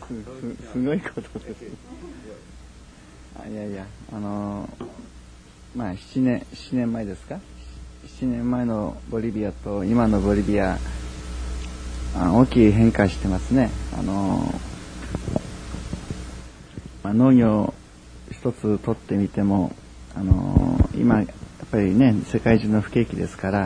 すごいことです。いやいや、7年前ですか。7年前のボリビアと今のボリビア、大きい変化してますね。農業一つ取ってみても、今やっぱりね、世界中の不景気ですから、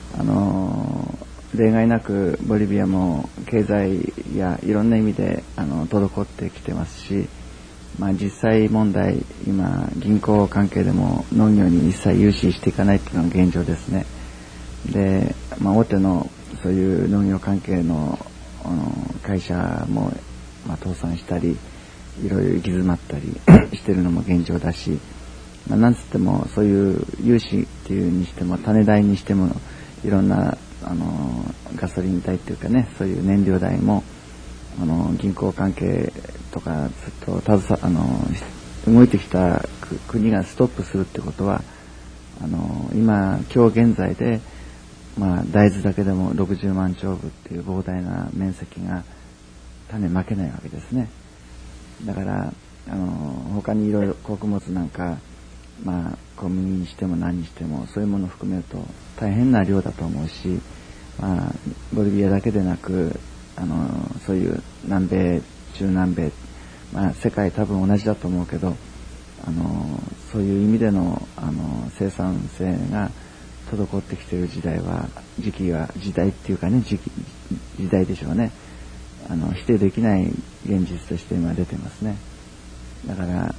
例外なくボリビアも経済やいろんな意味で滞ってきてますし、実際問題、今銀行関係でも農業に一切融資していかないっていうのが現状ですね。で、大手のそういう農業関係の会社も倒産したり、いろいろ行き詰まったりしてるのも現状だし、なんつってもそういう融資っていうにしても種代にしてもいろんなガソリン代っていうかね、そういう燃料代も銀行関係とかずっと動いてきた国がストップするってことは、今日現在で大豆だけでも60万丁分っていう膨大な面積が種まけないわけですね。だから他にいろいろ穀物なんか小麦にしても何にしてもそういうものを含めると大変な量だと思うし、ボリビアだけでなくそういう南米、中南米、世界多分同じだと思うけど、そういう意味での生産性が滞ってきている時代っていうかね、時代でしょうね。否定できない現実として今出てますね。だから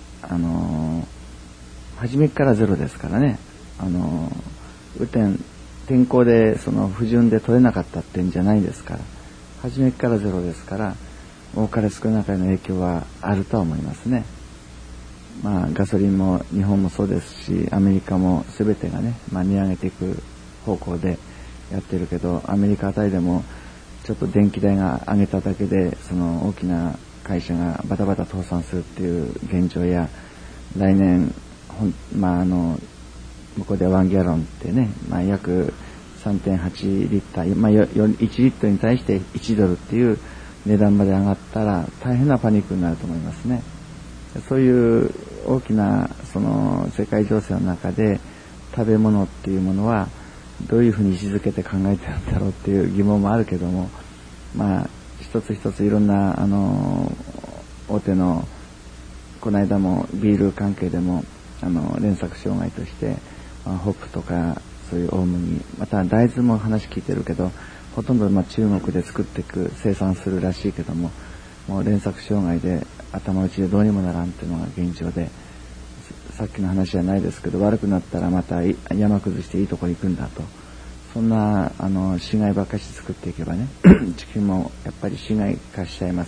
初めからゼロですからね。天候で不順で取れなかったってんじゃないですから、初めからゼロですから、多かれ少なかれの影響はあるとは思いますね。ガソリンも日本もそうですし、アメリカも全てがね、値上げていく方向でやってるけど、アメリカあたりでもちょっと電気代が上げただけで大きな会社がバタバタ倒産するっていう現状や、来年向こうでは1ギャロンってね、約 3.8 リッター、1リットルに対して1ドルっていう値段まで上がったら大変なパニックになると思いますね。そういう大きな世界情勢の中で食べ物っていうものはどういうふうに位置づけて考えてるんだろうっていう疑問もあるけども、一つ一ついろんな大手のこの間もビール関係でも連作障害としてホップとかそういう大麦、また大豆も話聞いてるけど、ほとんど中国で作っていく生産するらしいけども、もう連作障害で頭打ちでどうにもならんっていうのが現状で、さっきの話じゃないですけど、悪くなったらまた山崩していいところ行くんだと、そんな死骸ばっかし作っていけばね地球もやっぱり死骸化しちゃいます。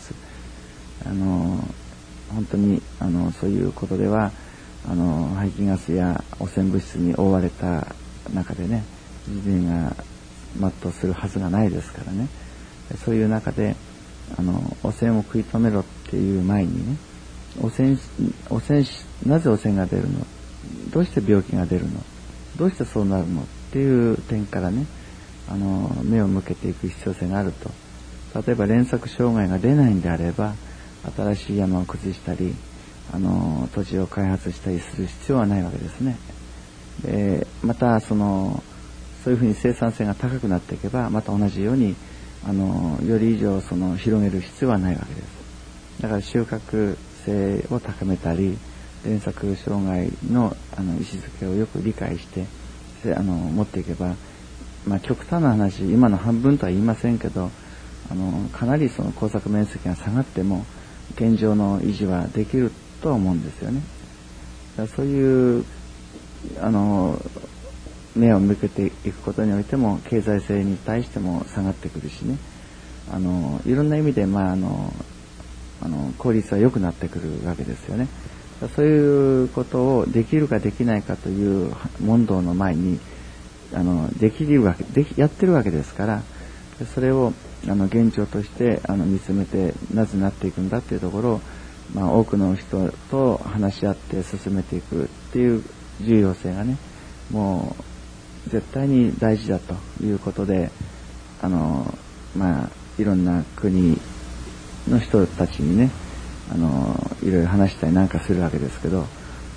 本当にそういうことでは排気ガスや汚染物質に覆われた中でね、人類が全うするはずがないですからね。そういう中で汚染を食い止めろっていう前にね、なぜ汚染が出るの、どうして病気が出るの、どうしてそうなるのっていう点からね、目を向けていく必要性があると。例えば連作障害が出ないんであれば、新しい山を崩したり土地を開発したりする必要はないわけですね。でまたそういうふうに生産性が高くなっていけば、また同じようにより以上広げる必要はないわけです。だから収穫性を高めたり、連作障害の位置づけをよく理解して持っていけば、極端な話、今の半分とは言いませんけど、かなり耕作面積が下がっても現状の維持はできるとは思うんですよね。だからそういう目を向けていくことにおいても、経済性に対しても下がってくるしね、いろんな意味で効率は良くなってくるわけですよね。そういうことをできるかできないかという問答の前にやってるわけですから、それを現状として見つめて、なぜなっていくんだっていうところを、多くの人と話し合って進めていくっていう重要性がね、もう絶対に大事だということで、いろんな国の人たちにね、いろいろ話したりなんかするわけですけど、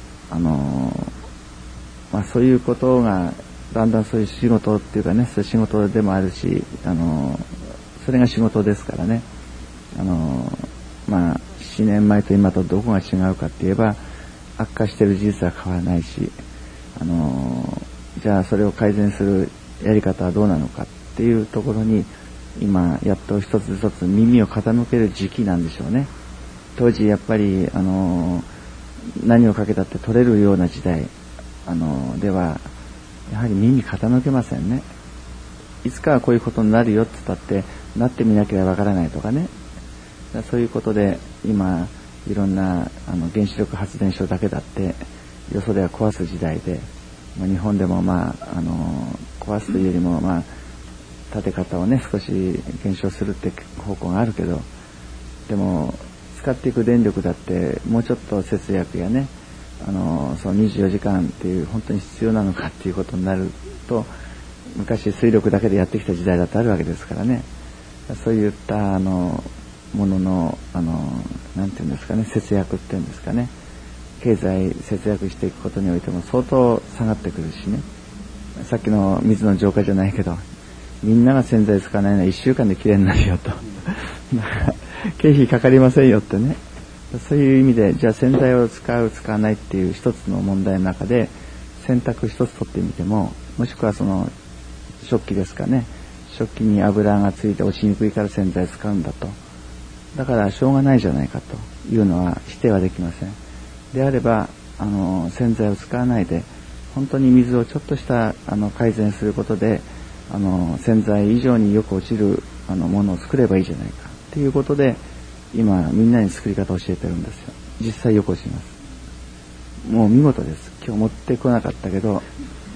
そういうことがだんだんそういう仕事っていうかね、そういう仕事でもあるし、それが仕事ですからね、7年前と今とどこが違うかって言えば、悪化している事実は変わらないし、じゃあそれを改善するやり方はどうなのかっていうところに、今やっと一つ一つ耳を傾ける時期なんでしょうね。当時やっぱり何をかけたって取れるような時代ではやはり耳傾けませんね。いつかはこういうことになるよって言ったってなってみなければわからないとかね。そういうことで今いろんな原子力発電所だけだってよそでは壊す時代で、日本でも壊すというよりも建て方をね少し減少するって方向があるけど、でも使っていく電力だってもうちょっと節約やね、その24時間っていう本当に必要なのかっていうことになると、昔水力だけでやってきた時代だってあるわけですからね。そういったもののなんていうんですかね、節約っていうんですかね、経済節約していくことにおいても相当下がってくるしね。さっきの水の浄化じゃないけど、みんなが洗剤使わないのは1週間できれいになるよと経費かかりませんよってね。そういう意味で、じゃあ洗剤を使う使わないっていう一つの問題の中で選択一つ取ってみても、もしくはその食器ですかね、食器に油がついて落ちにくいから洗剤使うんだと、だからしょうがないじゃないかというのは否定はできません。であれば洗剤を使わないで本当に水をちょっとした改善することで洗剤以上によく落ちるものを作ればいいじゃないかっていうことで、今みんなに作り方を教えてるんですよ。実際よく落ちます。もう見事です。今日持ってこなかったけど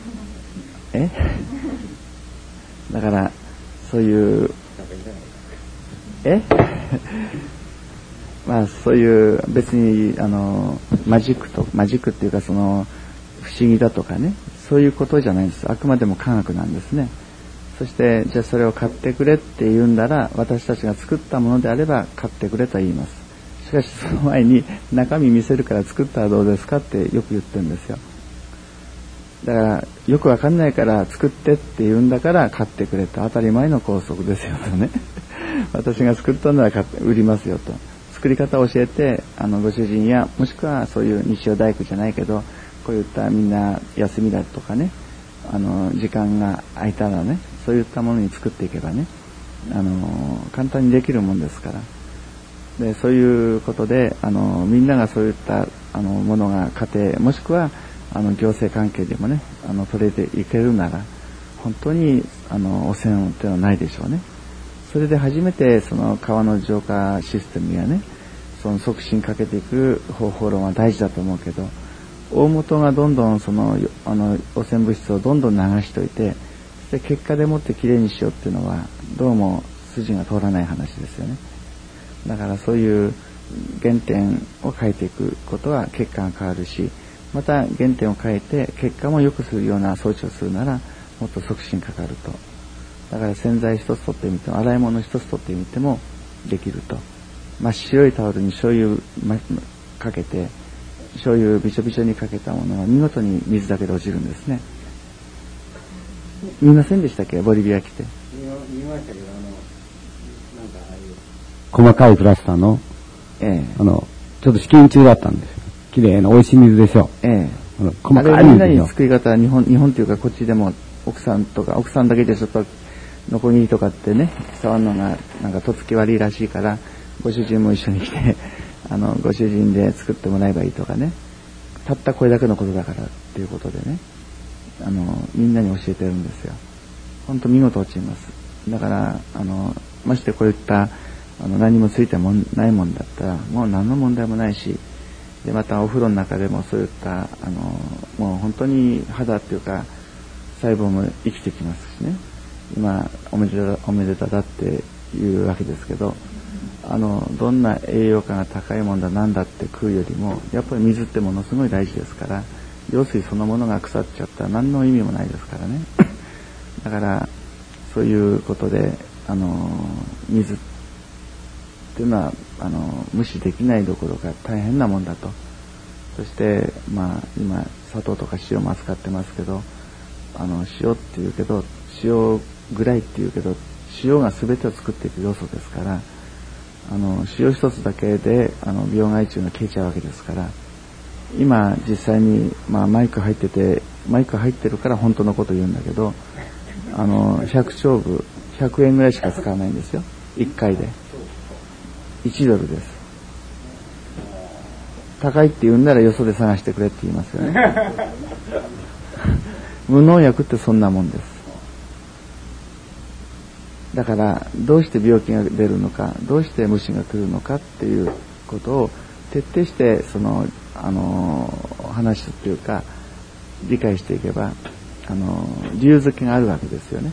だからそういうそういう別にマジックっていうかその不思議だとかね、そういうことじゃないんです。あくまでも科学なんですね。そしてじゃあそれを買ってくれって言うんなら、私たちが作ったものであれば買ってくれと言います。しかしその前に中身見せるから作ったらどうですかってよく言ってるんですよ。だからよくわかんないから作ってって言うんだから買ってくれと、当たり前の法則ですよとね私が作ったのは売りますよと、作り方を教えてご主人やもしくはそういう日曜大工じゃないけど、こういったみんな休みだとかね、時間が空いたらね、そういったものに作っていけばね、簡単にできるもんですから。でそういうことでみんながそういったものが家庭もしくは行政関係でもね取れていけるなら、本当に汚染っていうのはないでしょうね。それで初めてその川の浄化システムやね、その促進かけていく方法論は大事だと思うけど、大元がどんどんその汚染物質をどんどん流しといて、で結果でもってきれいにしようっていうのはどうも筋が通らない話ですよね。だからそういう原点を変えていくことは結果が変わるし、また原点を変えて結果も良くするような装置をするならもっと促進かかると。だから洗剤一つ取ってみても、洗い物一つ取ってみてもできると。真っ白いタオルに醤油かけて、醤油びちょびちょにかけたものが見事に水だけで落ちるんですね。見ませんでしたっけ、ボリビア来て。 見ましたけど、なんかああいう細かいプラスターの、ちょっと試験中だったんですよ。綺麗な美味しい水でしょ。細かい水でしょ。あれみんなに作り方は日本というかこっちでも奥さんだけでちょっとノコギリとかってね触るのがなんかとっつき悪いらしいから、ご主人も一緒に来てご主人で作ってもらえばいいとかね、たったこれだけのことだからっていうことでねみんなに教えてるんですよ。本当見事落ちます。だからましてこういった何もついてもないもんだったらもう何の問題もないし、でまたお風呂の中でもそういったもう本当に肌っていうか細胞も生きてきますしね、今おめでただっていうわけですけど、どんな栄養価が高いもんだなんだって食うよりもやっぱり水ってものすごい大事ですから、用水そのものが腐っちゃったら何の意味もないですからねだからそういうことで水っていうのは無視できないどころか大変なもんだと。そして今砂糖とか塩も扱ってますけど、塩っていうけど、塩ぐらいっていうけど、塩が全てを作っていく要素ですから、塩一つだけで病害虫が消えちゃうわけですから、今実際に、マイク入ってるから本当のこと言うんだけど、100丁部100円ぐらいしか使わないんですよ、1回で。1ドルです。高いって言うんならよそで探してくれって言いますよね。無農薬ってそんなもんです。だからどうして病気が出るのか、どうして虫が来るのかっていうことを徹底して話っていうか理解していけば理由付けがあるわけですよね。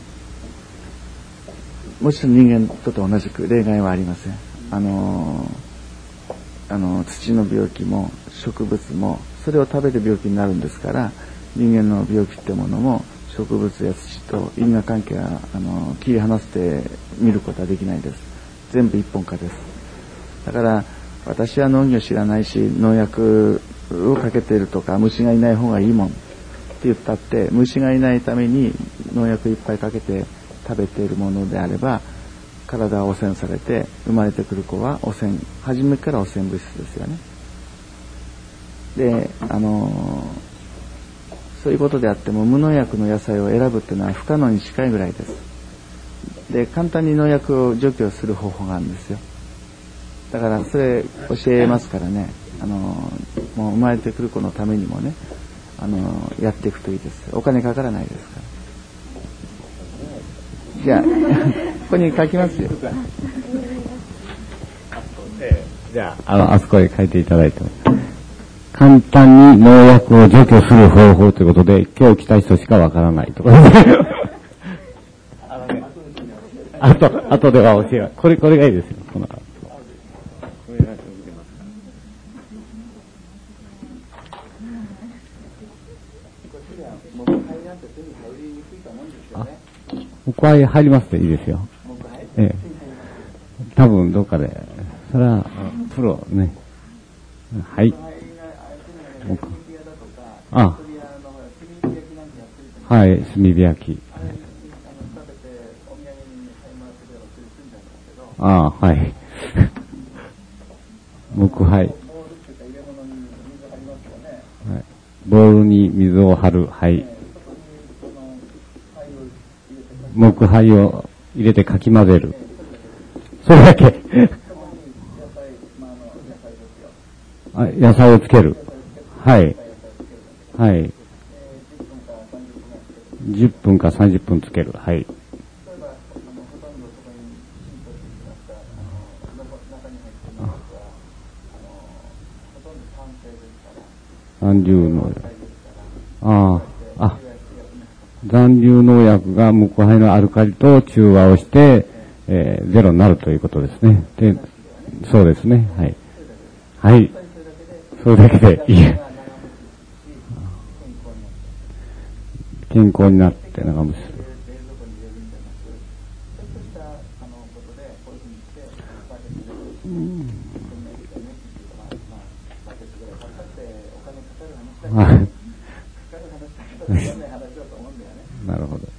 もちろん人間と同じく例外はありません。土の病気も植物もそれを食べる病気になるんですから、人間の病気ってものも植物や土と因果関係は切り離して見ることはできないです。全部一本化です。だから私は農業知らないし、農薬をかけているとか虫がいない方がいいもんって言ったって、虫がいないために農薬いっぱいかけて食べているものであれば、体は汚染されて生まれてくる子は初めから汚染物質ですよね。でそういうことであっても無農薬の野菜を選ぶっていうのは不可能に近いぐらいです。で簡単に農薬を除去する方法があるんですよ。だからそれ教えますからね、もう生まれてくる子のためにもねやっていくといいです。お金かからないですから。じゃあここに書きますよ。 じゃあそこへ書いていただいて、簡単に農薬を除去する方法ということで、今日来た人しかわからないところです。あとでは教えない。これがいいですよ。これが木灰入りますでいいですよ。多分どっかで、それはプロね。はい。はい、炭火焼き。はい。木灰。はい。ボウルに水を張る。はい。木灰を入れてかき混ぜる。それだけ。野菜をつける。はい。はい。10分か30分つける。はい。残留農薬。残留農薬が木灰のアルカリと中和をして、ゼロになるということですね。で、そうですね。はい。はい。それだけでいい。健康になって長持ちする。なるほど。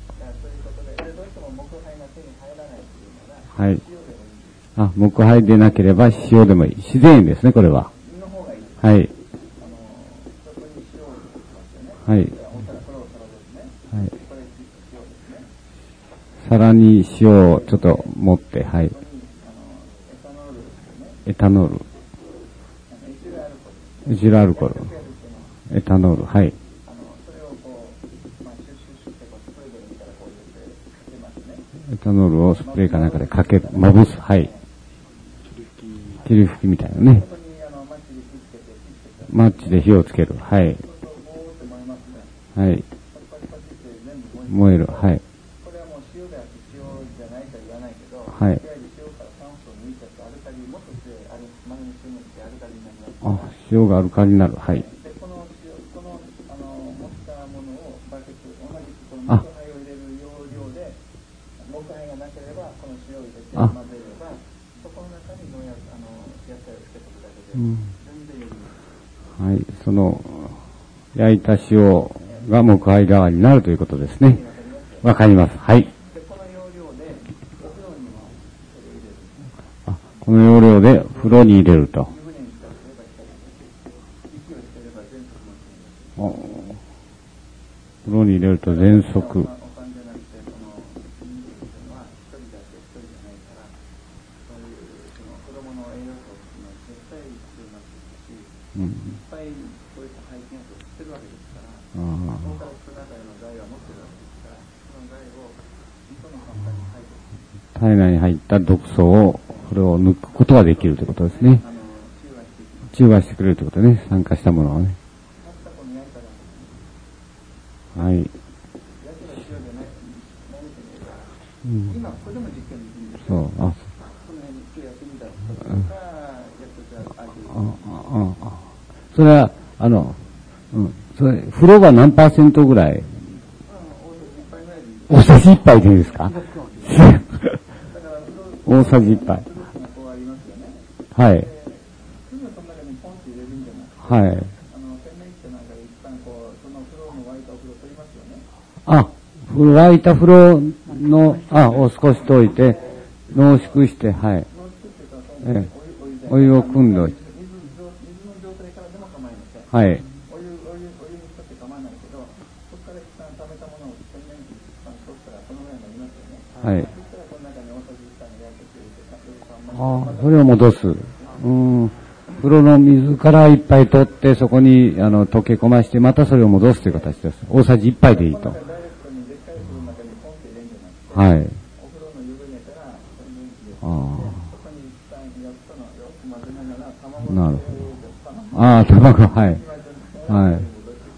はい。木灰でなければ塩でもいい。自然ですね、これは。はい。はい。はい。皿に塩をちょっと持って、はい。エタノール。エチルアルコール。エタノール、はい。エタノールをスプレーかなんかでかける、まぶす、はい。霧吹きみたいなね。マッチで火をつける、はい。はい。燃える、はい。はい。塩がアルカリになる、はい。 はい、その焼いた塩が木灰代わりになるということですね。わかります。はい。この要領で風呂に入れると。風呂に入れると喘息。体内に入った毒素を、これを抜くことができるということですね。中和してくれるということね。酸化したものをね。はい。そう、それは、それ、風呂が何%ぐらい？大さじ1杯でいいですか？大さじ1杯。はい。はい。沸いた風呂の、を少し溶いて、濃縮して、はい。お湯を汲んでおいて。はい。はい。それを戻す。風呂の水から一杯取って、そこに溶け込まして、またそれを戻すという形です。大さじ1杯でいいと。はい。なるほど。卵、はい。はい。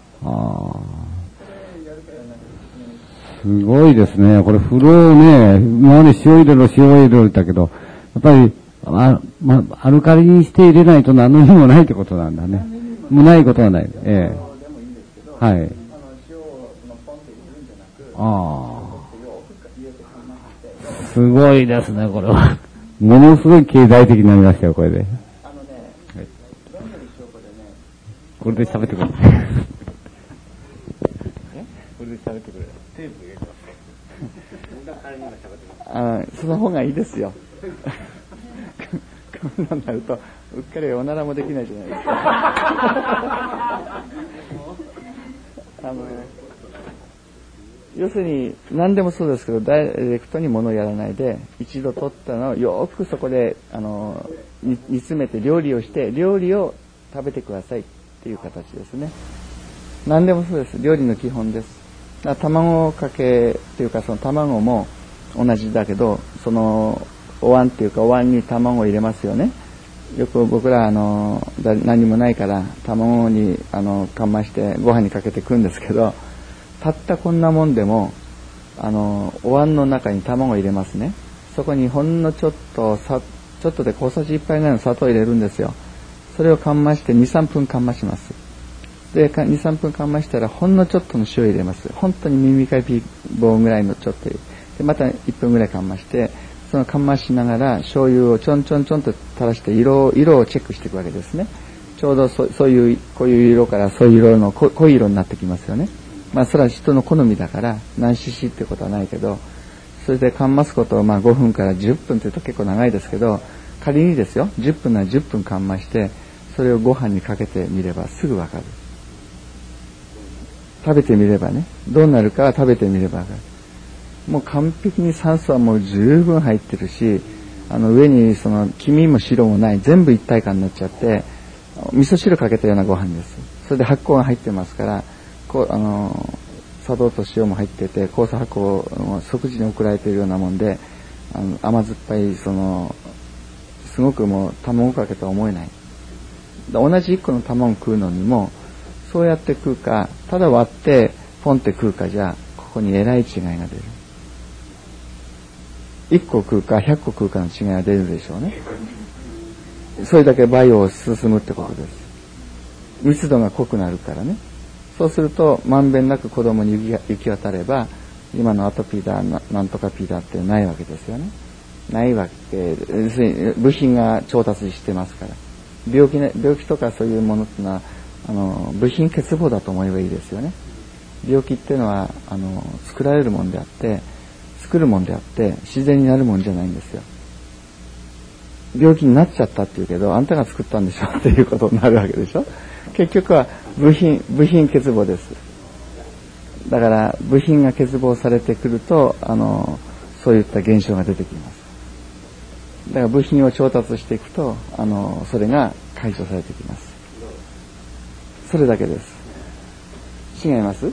すごいですね。これ風呂ね、今まで塩入れたけど、やっぱり、アルカリにして入れないと何の意味もないってことなんだね。もうないことはない。はい。すごいですね、これは。ものすごい経済的になりましたよ、これで。これで喋ってくれ。これで喋ってくれ。テープ入れてます。その方がいいですよ。こんなになると、うっかりおならもできないじゃないですか。要するに、何でもそうですけど、ダイレクトに物をやらないで、一度取ったのをよくそこで、煮詰めて料理をして、料理を食べてくださいっていう形ですね。何でもそうです。料理の基本です。卵かけっていうか、その卵も同じだけど、そのお椀っていうか、お椀に卵を入れますよね。よく僕ら何もないから卵にかましてご飯にかけて食うんですけど、たったこんなもんでもお椀の中に卵を入れますね。そこにほんのちょっとで小さじ1杯ぐらいの砂糖を入れるんですよ。それをかまして 2,3 分かまします。で 2,3 分かましたらほんのちょっとの塩を入れます。本当に耳かき棒ぐらいのちょっとでまた1分ぐらいかまして、そのかましながら醤油をちょんと垂らして色をチェックしていくわけですね。ちょうどそういうこういう色からそういう色の濃い色になってきますよね。それは人の好みだから何 cc ってことはないけど、それでかますことを5分から10分というと結構長いですけど、仮にですよ、10分なら10分かまして、それをご飯にかけてみればすぐわかる。食べてみればね、どうなるかは食べてみればわかる。もう完璧に酸素はもう十分入ってるし、上にその黄身も白もない全部一体感になっちゃって、味噌汁かけたようなご飯です。それで発酵が入ってますから、砂糖と塩も入ってて、酵素発酵を即時に送られているようなもんで、甘酸っぱいすごくもう卵かけとは思えない。同じ1個の卵を食うのにも、そうやって食うか、ただ割ってポンって食うかじゃ、ここにえらい違いが出る。1個食うか100個食うかの違いが出るでしょうね。それだけバイオを進むってことです。密度が濃くなるからね。そうするとまんべんなく子供に行き渡れば、今のアトピーだなんとかピーだってないわけですよね。ないわけで、部品が調達してますから。 病気とかそういうものっていうのは部品欠乏だと思えばいいですよね。病気っていうのは作られるもんであって作るもんであって自然になるもんじゃないんですよ。病気になっちゃったっていうけどあんたが作ったんでしょっていうことになるわけでしょ。結局は部品欠乏です。だから部品が欠乏されてくるとそういった現象が出てきます。だから部品を調達していくとそれが解消されてきます。それだけです。違います？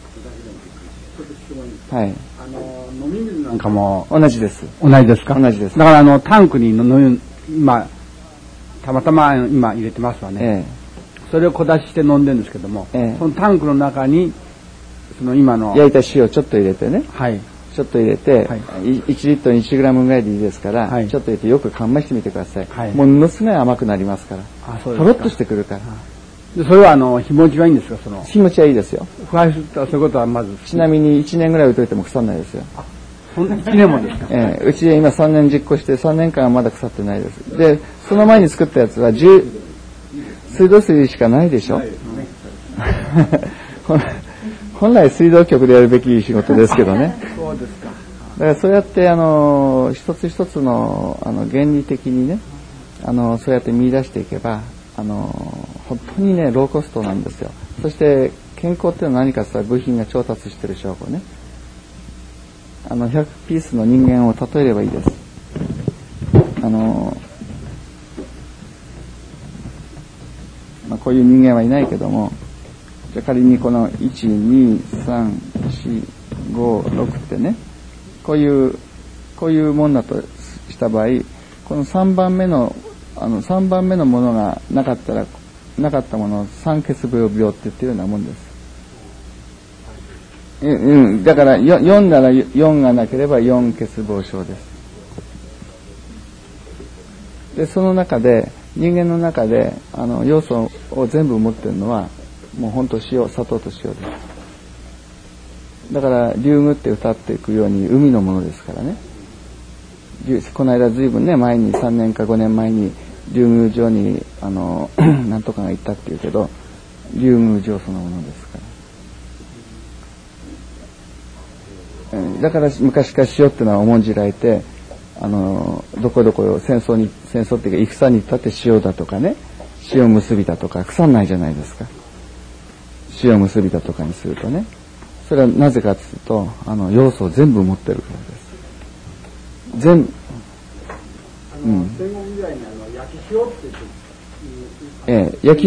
はい。 飲み水なんかも同じです。 同じですか？ 同じです。 だからタンクに今たまたま今入れてますわね。それを小出しして飲んでるんですけども、そのタンクの中にその今の焼いた塩ちょっと入れてね。 はい。 ちょっと入れて、はい、1リットル 1g ぐらいでいいですから、はい、ちょっと入れてよくかんましてみてください。はい、ものすごい甘くなりますから。とろっとしてくるから。 でそれは日持ちはいいんですか？ 日持ちはいいですよ。 腐敗するとそういうことはまず。 ちなみに1年ぐらい置いといても腐らないですよ。 1年もですか？ うちで今3年実行して3年間はまだ腐ってないです。で、その前に作ったやつは水道水しかないでしょ。本来水道局でやるべき仕事ですけどね。 そうですか。 だからそうやって一つ一つの原理的にねそうやって見出していけば本当にねローコストなんですよ。そして健康っていうのは何かというと部品が調達している証拠ね。100ピースの人間を例えればいいです。こういう人間はいないけども、じゃ仮にこの1、2、3、4、5、6ってね、こういうもんだとした場合、この3番目のものがなかったものを酸欠病って言ってるようなもんです。だから4なら4がなければ4欠乏症です。で、その中で、人間の中で、要素を全部持ってるのは、もう本当砂糖と塩です。だから、竜宮って歌っていくように海のものですからね。この間ずいぶんね、前に3年か5年前に、竜宮城に、なんとかが行ったっていうけど、竜宮城そのものですから。だから昔から塩っていうのは重んじられて、どこどこ戦争っていうか戦に行ったって塩だとかね、塩結びだとか腐んないじゃないですか。塩結びだとかにするとね。それはなぜかというと、要素を全部持ってるからです。全部。 戦後時代に焼き塩って焼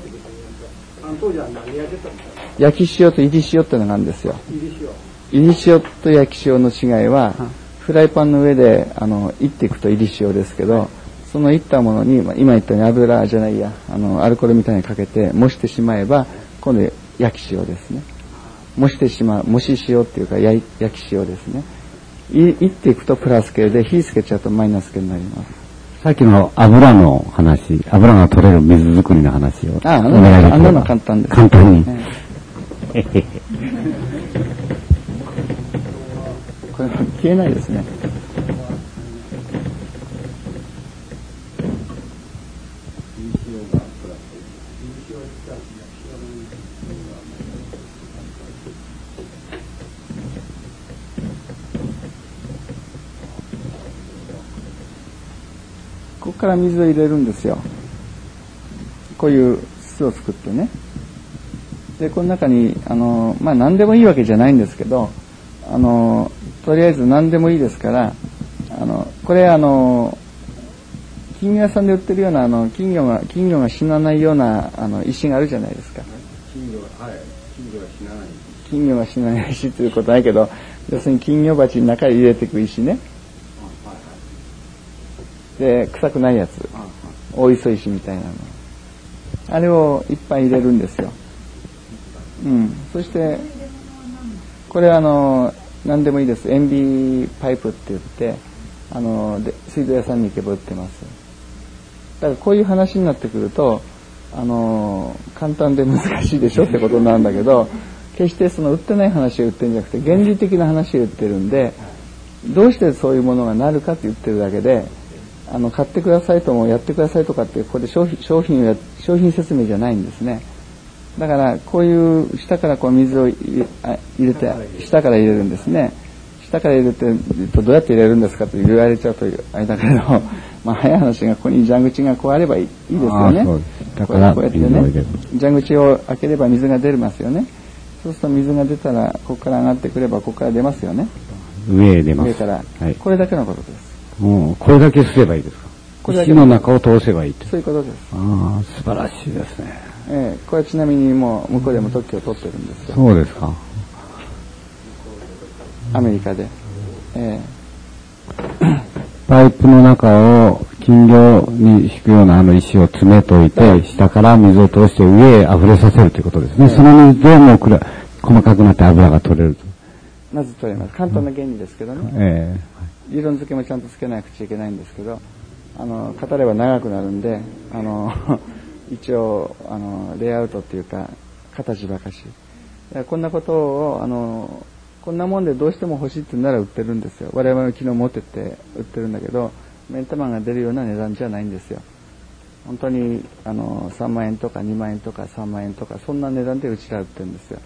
き塩と入り塩ってのがあるんですよ。入り塩と焼き塩の違いは、フライパンの上でいっていくと入り塩ですけど、そのいったものに今言ったように油じゃないやアルコールみたいにかけて蒸してしまえば今度焼き塩ですね。蒸し塩っていうか焼き塩ですね。いっていくとプラス系で火つけちゃうとマイナス系になります。 さっきの油の話、油が取れる水作りの話をお願いできれば。 あんなの簡単です。 簡単に。 これ消えないですね。ここから水を入れるんですよ。こういう巣を作ってね。で、この中に何でもいいわけじゃないんですけど、とりあえず何でもいいですから、これ金魚屋さんで売ってるような金魚が死なないような石があるじゃないですか。金魚が死なない石ということはないけど、要するに金魚鉢の中に入れていく石ね。で、臭くないやつ。大磯石みたいなの。あれをいっぱい入れるんですよ。そして、これ何でもいいです。塩ビパイプって言って、水道屋さんに行けば売ってます。だからこういう話になってくると、簡単で難しいでしょってことなんだけど、決して売ってない話を売ってるんじゃなくて、原理的な話を言ってるんで、どうしてそういうものがなるかって言ってるだけで、 買ってくださいともやってくださいとかってここで商品説明じゃないんですね。だからこういう下からこう水を入れて下から入れるんですね。下から入れてどうやって入れるんですかと言われちゃうとあれだけど、まあ早い話がここに蛇口がこうあればいいですよね。 だからこうやってね蛇口を開ければ水が出ますよね。そうすると水が出たらここから上がってくればここから出ますよね。 上へ出ます。 上から、はい、これだけのことです。 これだけすればいいですか。石の中を通せばいいって。 そういうことです。 ああ、素晴らしいですね。 これちなみにもう向こうでも特許を取ってるんですよ。 そうですか。 アメリカで。 パイプの中を金魚に敷くような石を詰めといて、下から水を通して上へ溢れさせるということですね。その水でも細かくなって油が取れると。 まず取れます。簡単な原理ですけどね。理論付けもちゃんとつけなくちゃいけないんですけど、語れば長くなるんで、一応、レイアウトっていうか、形ばかし。こんなことを、こんなもんでどうしても欲しいって言うなら売ってるんですよ。我々も昨日持ってって売ってるんだけど、目ん玉が出るような値段じゃないんですよ。本当に、3万円とか2万円とか3万円とか、そんな値段でうちら売ってるんですよ。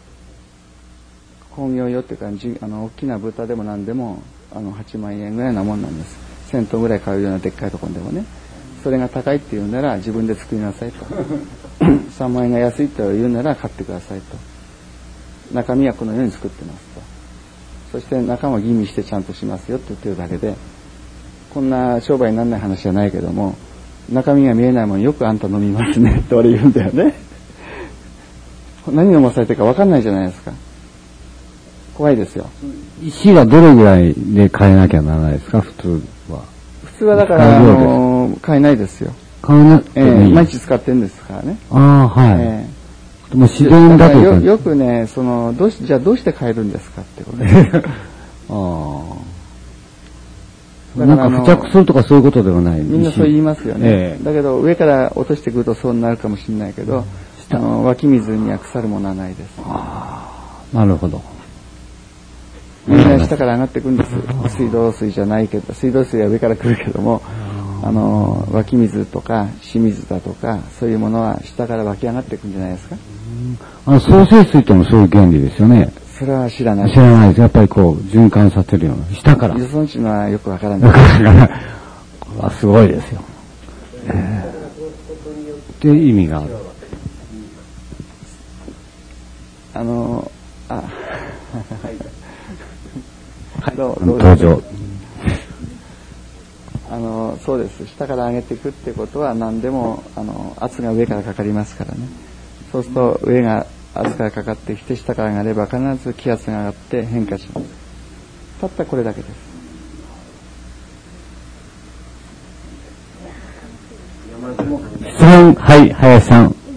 工業用っていうか、大きな豚でも何でも、8万円ぐらいなもんなんです。1000頭ぐらい買うようなでっかいところでもね。それが高いって言うなら自分で作りなさいと。3万円が安いと言うなら買ってくださいと。中身はこのように作ってますと。そして中も吟味してちゃんとしますよって言ってるだけで、こんな商売にならない話じゃないけども、中身が見えないものよくあんた飲みますねって俺言うんだよね。何飲まされてるか分かんないじゃないですか。怖いですよ。 石はどれぐらいで買えなきゃならないですか、普通は。 普通はだから、買えないですよ。 買えなくてもいい。 毎日使ってるんですからね。 ああ、はい。もう自然だとよくね、じゃあどうして買えるんですかってことです。 なんか付着するとかそういうことではない。 みんなそう言いますよね。だけど上から落としてくるとそうなるかもしれないけど、湧き水には腐るものはないです。 なるほど。 みんな下から上がってくるんです。水道水じゃないけど、水道水は上から来るけども、湧き水とか清水だとかそういうものは下から湧き上がっていくんじゃないですか。 創生水ってもそういう原理ですよね。 それは知らない。 知らないです。やっぱりこう循環させるような下から。 よそんちのはよくわからない。 すごいですよ。っていう意味がある。登場。 そうです。下から上げていくってことは何でも圧が上からかかりますからね。そうすると上が圧がかかってきて下から上がれば必ず気圧が上がって変化します。たったこれだけです。 質問、はい、林さん。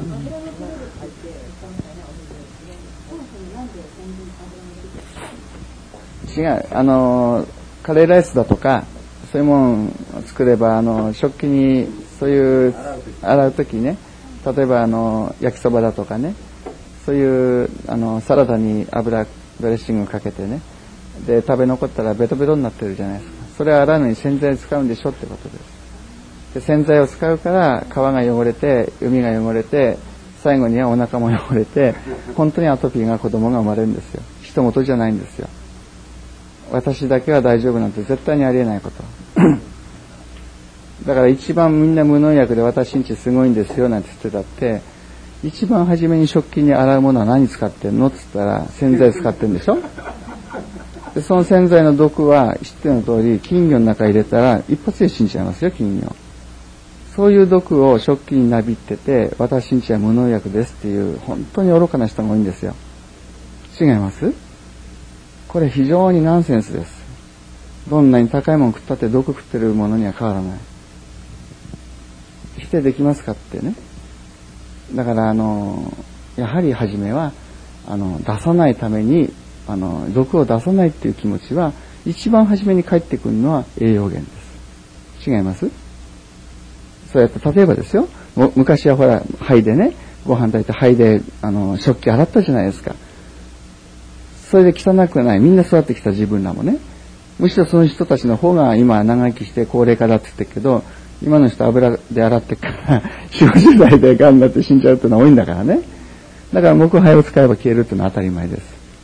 違う、カレーライスだとかそういうものを作れば食器にそういう洗うときね、例えば焼きそばだとかね、そういうサラダに油ドレッシングかけてね、で食べ残ったらベトベトになってるじゃないですか。それを洗うのに洗剤使うんでしょってことです。で洗剤を使うから皮が汚れて海が汚れて最後にはお腹も汚れて本当にアトピーが子供が生まれるんですよ。人事じゃないんですよ。私だけは大丈夫なんて絶対にありえないことだから一番みんな無農薬で私んちすごいんですよなんて言ってたって、一番初めに食器に洗うものは何使ってんのって言ったら洗剤使ってるんでしょ。でその洗剤の毒は知っての通り金魚の中入れたら一発で死んじゃいますよ、金魚。そういう毒を食器になびってて、私んちは無農薬ですっていう本当に愚かな人が多いんですよ。違います？これ非常にナンセンスです。どんなに高いもの食ったって毒食ってるものには変わらない。否定できますかってね。だからやはり初めは出さないために毒を出さないっていう気持ちは一番初めに返ってくるのは栄養源です。違います？そうやって例えばですよ。昔はほら灰でね、ご飯炊いて灰で食器洗ったじゃないですか。それで汚くない。みんな育ってきた自分らもね。 むしろその人たちの方が今長生きして高齢化だって言ってるけど、今の人油で洗ってから4、50代で癌になって死んじゃうっていうのは多いんだからね。だから木灰を使えば消えるっていうのは当たり前です。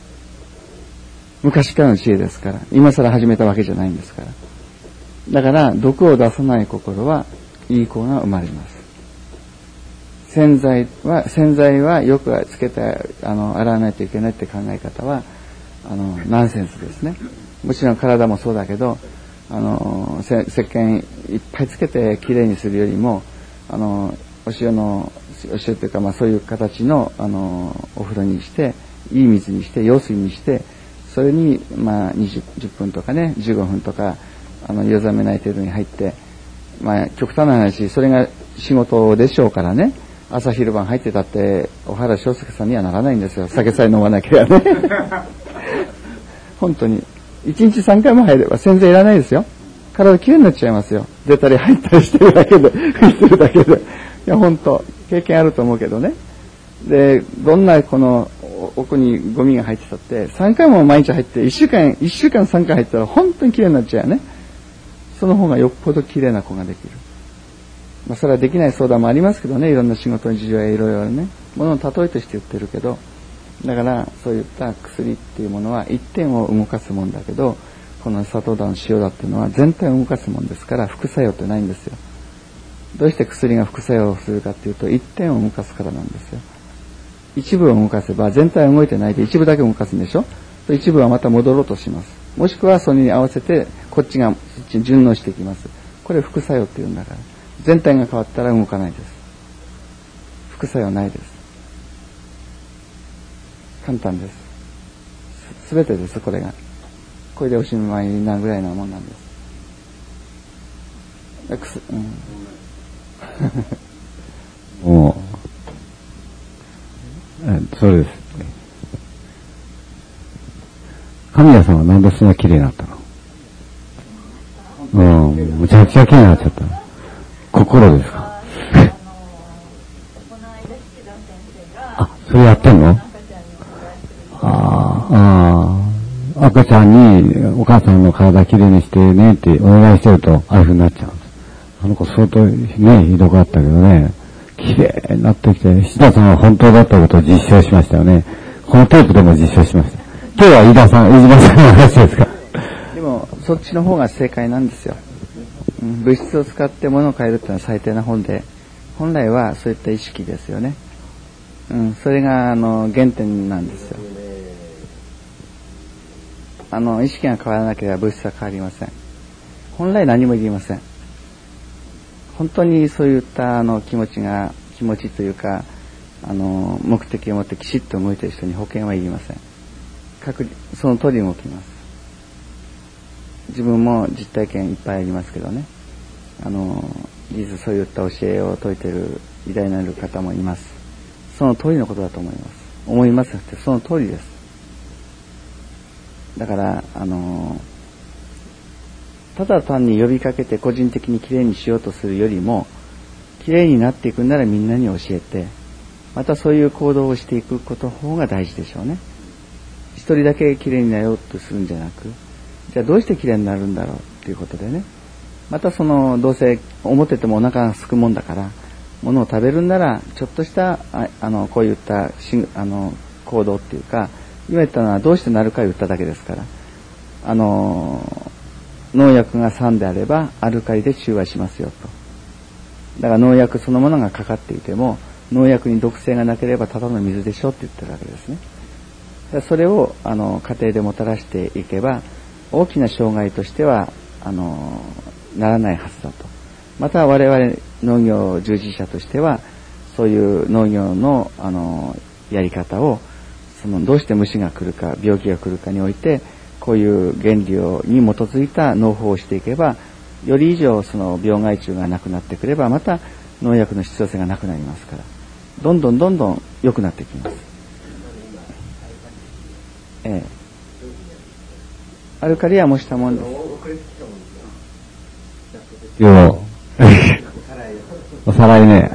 昔からの知恵ですから、今更始めたわけじゃないんですから。だから毒を出さない心はいい子が生まれます。洗剤はよくつけて洗わないといけないって考え方はナンセンスですね。もちろん体もそうだけど石鹸いっぱいつけてきれいにするよりもお塩というか、そういう形のお風呂にしていい水にして用水にしてそれに10分とかね15分とか湯冷めない程度に入って極端な話それが仕事でしょうからね。朝昼晩入ってたって小原章介さんにはならないんですよ。酒さえ飲まなければね本当に1日3回も入れば洗剤いらないですよ。体きれいになっちゃいますよ。出たり入ったりしてるだけで拭いてるだけで。いや本当経験あると思うけどね。でどんなこの奥にゴミが入ってたって3回も毎日入って1週間3回入ったら本当にきれいになっちゃうよね。その方がよっぽどきれいな子ができる。それはできない相談もありますけどね。いろんな仕事の事情やいろいろねものの例えとして言ってるけど、だからそういった薬っていうものは一点を動かすもんだけど、この砂糖だの塩だっていうのは全体を動かすもんですから副作用ってないんですよ。どうして薬が副作用をするかっていうと一点を動かすからなんですよ。一部を動かせば全体は動いてないで一部だけ動かすんでしょ。一部はまた戻ろうとします。もしくはそれに合わせてこっちがそっちに順応していきます。これ副作用っていうんだから、全体が変わったら動かないです。副作用ないです。簡単です。すべてです。これがこれでおしまいなぐらいなもんなんです。 もうそうです。神谷さんはなんでそんな綺麗になったの？むちゃくちゃ綺麗になっちゃった。心ですか？それやってんの？赤ちゃんにお母さんの体きれいにしてねってお願いしてるとああいう風になっちゃうんです。あの子相当ねひどかったけどね、きれいになってきて、菱田さんは本当だったことを実証しましたよね。このテープでも実証しました。今日は飯島さんの話ですか？ でもそっちの方が正解なんですよ。物質を使って物を変えるっていうのは最低な本で、本来はそういった意識ですよね。それが原点なんですよ。意識が変わらなければ物質は変わりません。本来何もいりません。本当にそういった気持ちというか目的を持ってきちっと動いている人に保険はいりません。その通り動きます。自分も実体験いっぱいありますけどね、実そういった教えを説いている偉大なる方もいます。その通りのことだと思います。思いますって、その通りです。だからただ単に呼びかけて個人的にきれいにしようとするよりも、きれいになっていくんならみんなに教えて、またそういう行動をしていくことの方が大事でしょうね。一人だけきれいになろうとするんじゃなく、じゃあどうしてきれいになるんだろうっていうことでね、またどうせ思っててもお腹がすくもんだから、物を食べるんならちょっとしたこういった行動っていうか、今言ったのはどうしてなるか言っただけですから、農薬が酸であればアルカリで中和しますよと。だから農薬そのものがかかっていても、農薬に毒性がなければただの水でしょって言ってるわけですね。それを家庭でもたらしていけば大きな障害としてはならないはずだと。また我々農業従事者としてはそういう農業のやり方をどうして虫が来るか病気が来るかにおいてこういう原理に基づいた農法をしていけば、より以上病害虫がなくなってくればまた農薬の必要性がなくなりますから、どんどん良くなってきます。アルカリはもしたもんです。 おさらいね、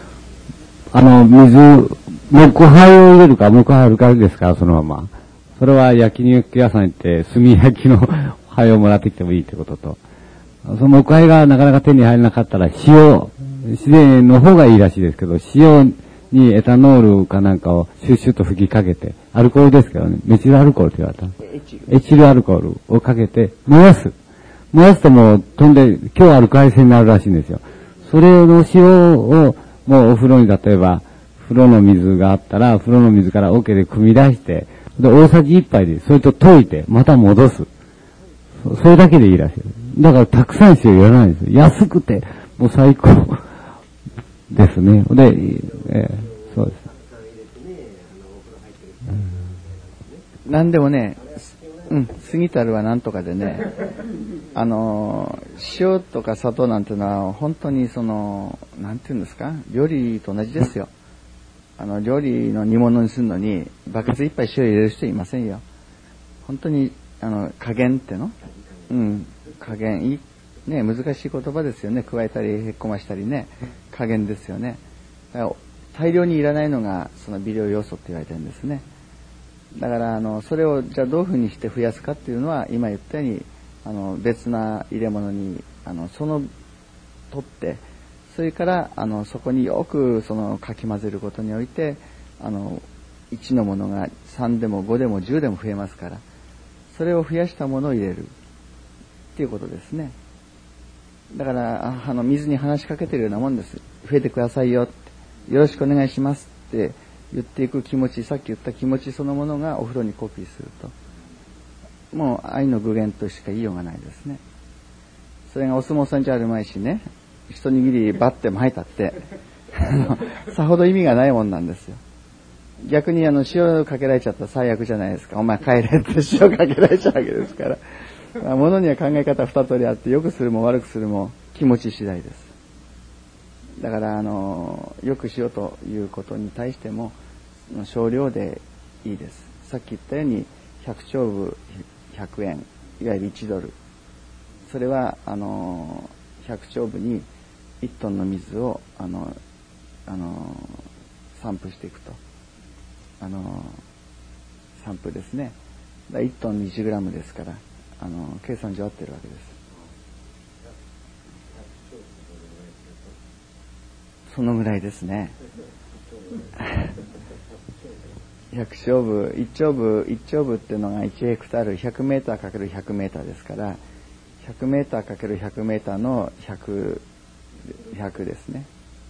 水、木灰を入れるか、木灰アルカリですから、そのまま。それは焼肉屋さん行って、炭焼きの灰をもらってきてもいいということと、その木灰がなかなか手に入らなかったら塩、自然の方がいいらしいですけど、塩にエタノールかなんかをシュッシュッと吹きかけて、アルコールですけどね、メチルアルコールって言われた。エチルアルコールをかけて燃やす。燃やすともう飛んで、強アルカリ性になるらしいんですよ。それの塩をもうお風呂に例えば、風呂の水があったら、風呂の水から桶で汲み出して、で、大さじ1杯で、それと溶いて、また戻す。それだけでいいらしい。だからたくさん塩いらないんですよ。安くて、もう最高ですね。で、そうです。 なんでもね、過ぎたるはなんとかでね、塩とか砂糖なんてのは本当になんていうんですか、料理と同じですよ。料理の煮物にするのに、バケツ一杯塩入れる人いませんよ。本当に、加減っての？加減、ね、難しい言葉ですよね。加えたり、へっこましたりね。加減ですよね。だから大量にいらないのが、その微量要素って言われてるんですね。だから、それを、じゃあどういうふうにして増やすかっていうのは、今言ったように、別な入れ物に、取って、それから、そこによく、かき混ぜることにおいて、1のものが3でも5でも10でも増えますから、それを増やしたものを入れる。っていうことですね。だから、水に話しかけてるようなもんです。増えてくださいよって。よろしくお願いしますって言っていく気持ち、さっき言った気持ちそのものがお風呂にコピーすると。もう愛の具現としか言いようがないですね。それがお相撲さんじゃあるまいしね、一握りバッて巻いたって、さほど意味がないもんなんですよ。逆に塩かけられちゃったら最悪じゃないですか。お前帰れって塩かけられちゃうわけですから。ものには考え方二通りあって、良くするも悪くするも気持ち次第です。だから、よくしようということに対しても、少量でいいです。さっき言ったように、100丁部100円、いわゆる1ドル。それは、100丁部に1トンの水を、散布していくと。散布ですね。1トン1グラムですから、計算上合ってるわけです。そのぐらいですね。100丁部、1丁部っていうのが1ヘクタール100メーターかける100メーターですから、100メーターかける100メーターの100ですね。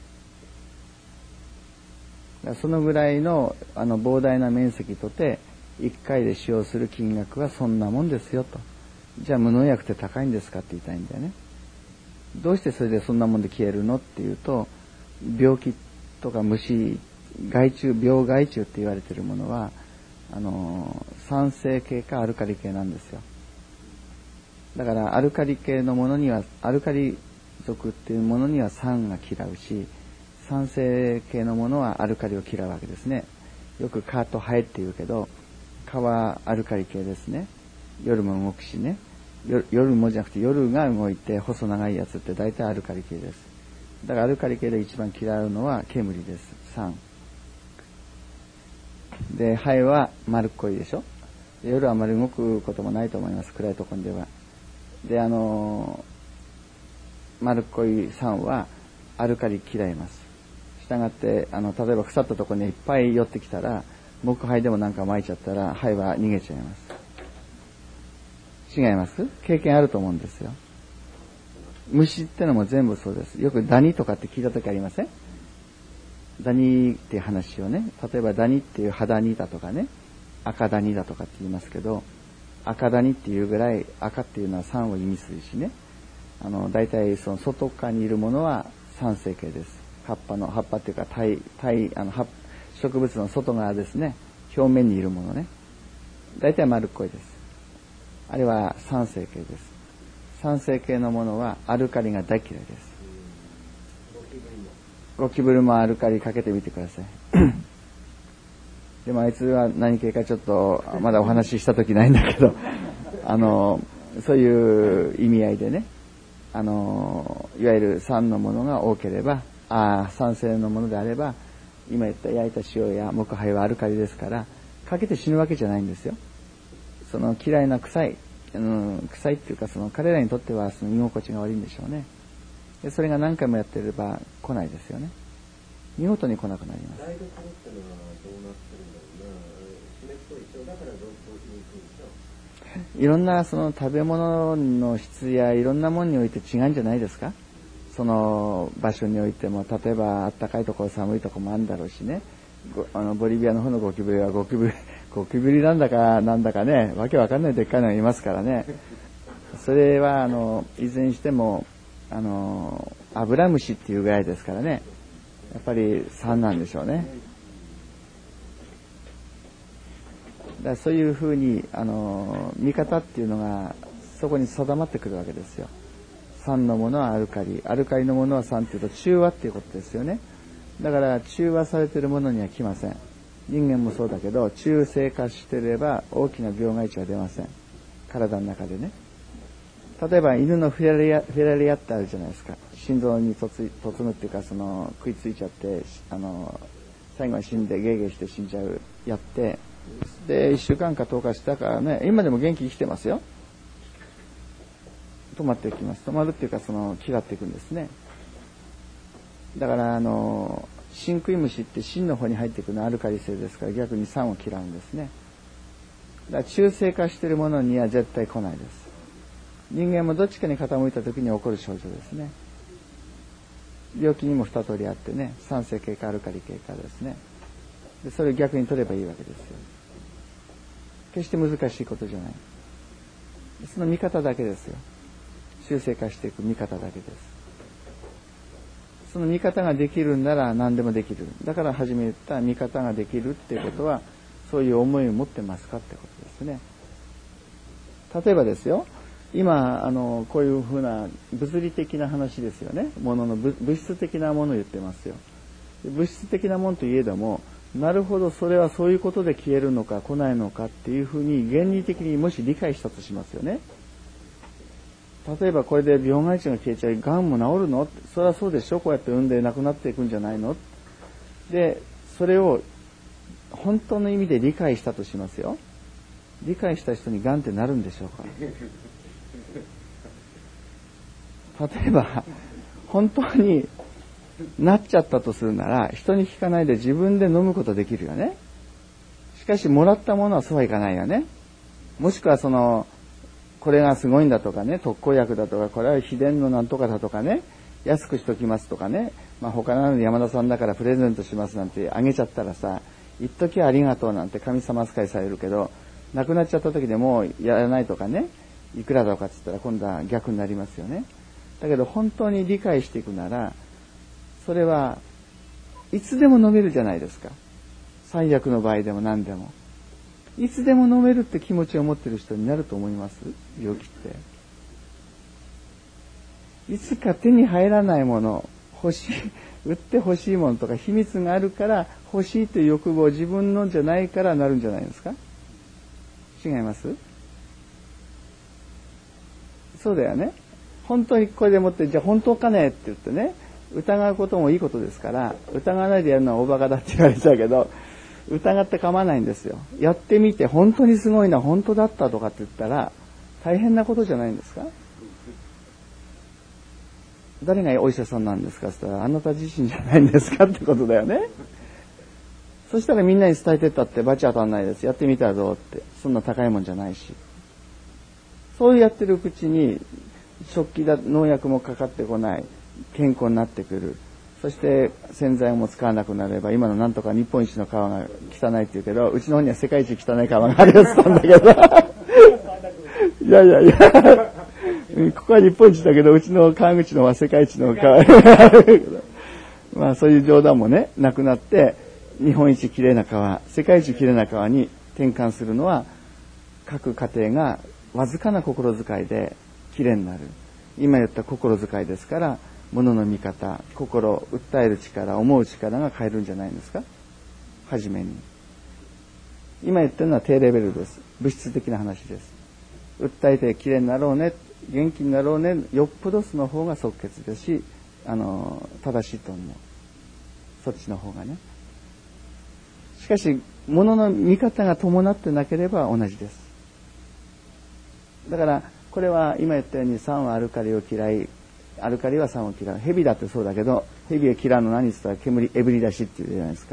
そのぐらいの膨大な面積とて1回で使用する金額はそんなもんですよと。じゃあ無農薬って高いんですかって言いたいんだよね。どうしてそれでそんなもんで消えるのっていうと、病気とか虫、害虫、病害虫って言われているものは酸性系かアルカリ系なんですよ。だからアルカリ系のものには、アルカリ属っていうものには酸が嫌うし、酸性系のものはアルカリを嫌うわけですね。よく蚊とハエって言うけど、蚊はアルカリ系ですね。夜も動くしね。夜もじゃなくて夜が動いて細長いやつって大体アルカリ系です。だからアルカリ系で一番嫌うのは煙です。酸。で、ハエは丸っこいでしょ。夜はあまり動くこともないと思います。暗いところでは。で、丸っこい酸はアルカリ嫌います。したがって、例えば腐ったところにいっぱい寄ってきたら、木灰でもなんか撒いちゃったら、ハエは逃げちゃいます。違います？経験あると思うんですよ。虫ってのも全部そうです。よくダニとかって聞いたときありません？ダニっていう話をね、例えばダニっていう肌ニだとかね、赤ダニだとかって言いますけど、赤ダニっていうぐらい、赤っていうのは酸を意味するしね、大体その外側にいるものは酸性系です。葉っぱっていうか植物の外側ですね、表面にいるものね、大体丸っこいです。あれは酸性系です。酸性系のものはアルカリが大嫌いです。ゴキブリもアルカリかけてみてください。でもあいつは何系かちょっとまだお話しした時ないんだけど、そういう意味合いでね、いわゆる酸のものが多ければ、酸性のものであれば、今言った焼いた塩や木灰はアルカリですから、かけて死ぬわけじゃないんですよ。その嫌いな臭い臭いっていうか、彼らにとっては居心地が悪いんでしょうね。でそれが何回もやってれば来ないですよね。見事に来なくなります。台所ってのはどうなってるんだろうな。湿っぽい人だからどうにくいんでしょう。いろんな食べ物の質やいろんなものにおいて違うんじゃないですか。その場所においても、例えば暖かいところ寒いところもあるんだろうしね。ボリビアの方のゴキブリはゴキブリなんだかね、わけわかんないでっかいのがいますからね。それはいずれにしてもアブラムシっていうぐらいですからね。やっぱり酸なんでしょうね。だからそういうふうに見方っていうのがそこに定まってくるわけですよ。酸のものはアルカリのものは酸っていうと中和っていうことですよね。だから中和されているものには来ません。人間もそうだけど、中性化していれば大きな病害虫は出ません。体の中でね。例えば犬のフェラリアってあるじゃないですか。心臓に突むっていうか、食いついちゃって最後は死んでゲーゲーして死んじゃうやって、で1週間か10日したからね、今でも元気に生きてますよ。止まっていきます。止まるっていうか嫌っていくんですね。だから真食い虫って芯の方に入っていくのはアルカリ性ですから、逆に酸を嫌うんですね。だから中性化しているものには絶対来ないです。人間もどっちかに傾いた時に起こる症状ですね。病気にも2通りあってね、酸性系かアルカリ系かですね。でそれを逆に取ればいいわけですよ。決して難しいことじゃない。その見方だけですよ。中性化していく見方だけです。その見方ができるんなら何でもできる。だから初め言った見方ができるっていうことは、そういう思いを持ってますかってことですね。例えばですよ、今こういうふうな物理的な話ですよね。ものの物質的なものを言ってますよ。物質的なものといえども、なるほどそれはそういうことで消えるのか来ないのかっていうふうに原理的にもし理解したとしますよね。例えばこれで病害虫が消えちゃい、がんも治るの？それはそうでしょ。こうやって産んで亡くなっていくんじゃないの？でそれを本当の意味で理解したとしますよ。理解した人にがんってなるんでしょうか。例えば本当になっちゃったとするなら、人に聞かないで自分で飲むことできるよね。しかしもらったものはそうはいかないよね。もしくはこれがすごいんだとかね、特効薬だとか、これは秘伝のなんとかだとかね、安くしときますとかね、他なので山田さんだからプレゼントしますなんてあげちゃったらさ、一時はありがとうなんて神様扱いされるけど、亡くなっちゃった時でもうやらないとかね、いくらだとかって言ったら今度は逆になりますよね。だけど本当に理解していくなら、それはいつでも飲めるじゃないですか。最悪の場合でも何でも。いつでも飲めるって気持ちを持っている人になると思います？病気って。いつか手に入らないもの、売って欲しいものとか秘密があるから欲しいという欲望、自分のじゃないからなるんじゃないですか？違います？そうだよね。本当にこれでもって、じゃあ本当かねって言ってね、疑うこともいいことですから、疑わないでやるのは大バカだって言われちゃうけど、疑って構わないんですよ。やってみて本当にすごいな、本当だったとかって言ったら大変なことじゃないんですか？誰がお医者さんなんですかって言ったら、あなた自身じゃないんですかってことだよね。そしたらみんなに伝えてったってバチ当たんないです。やってみたらどうって。そんな高いもんじゃないし。そうやってるうちに食器だ、農薬もかかってこない。健康になってくる。そして洗剤も使わなくなれば、今のなんとか日本一の川が汚いって言うけど、うちの方には世界一汚い川があるやつなんだけど。いや、ここは日本一だけど、うちの川口のは世界一の川があるけど。まあそういう冗談もね、なくなって、日本一きれいな川、世界一きれいな川に転換するのは、各家庭がわずかな心遣いできれいになる。今言った心遣いですから、物の見方、心、訴える力、思う力が変えるんじゃないんですか？はじめに。今言ってるのは低レベルです。物質的な話です。訴えてきれいになろうね、元気になろうね、よっぽどその方が即決ですし、正しいと思う。そっちの方がね。しかし、物の見方が伴ってなければ同じです。 だからこれは今言ったように酸はアルカリを嫌い、アルカリは酸を嫌う。蛇だってそうだけど、蛇が嫌うの何って言ったら煙、エブリ出しっていうじゃないですか。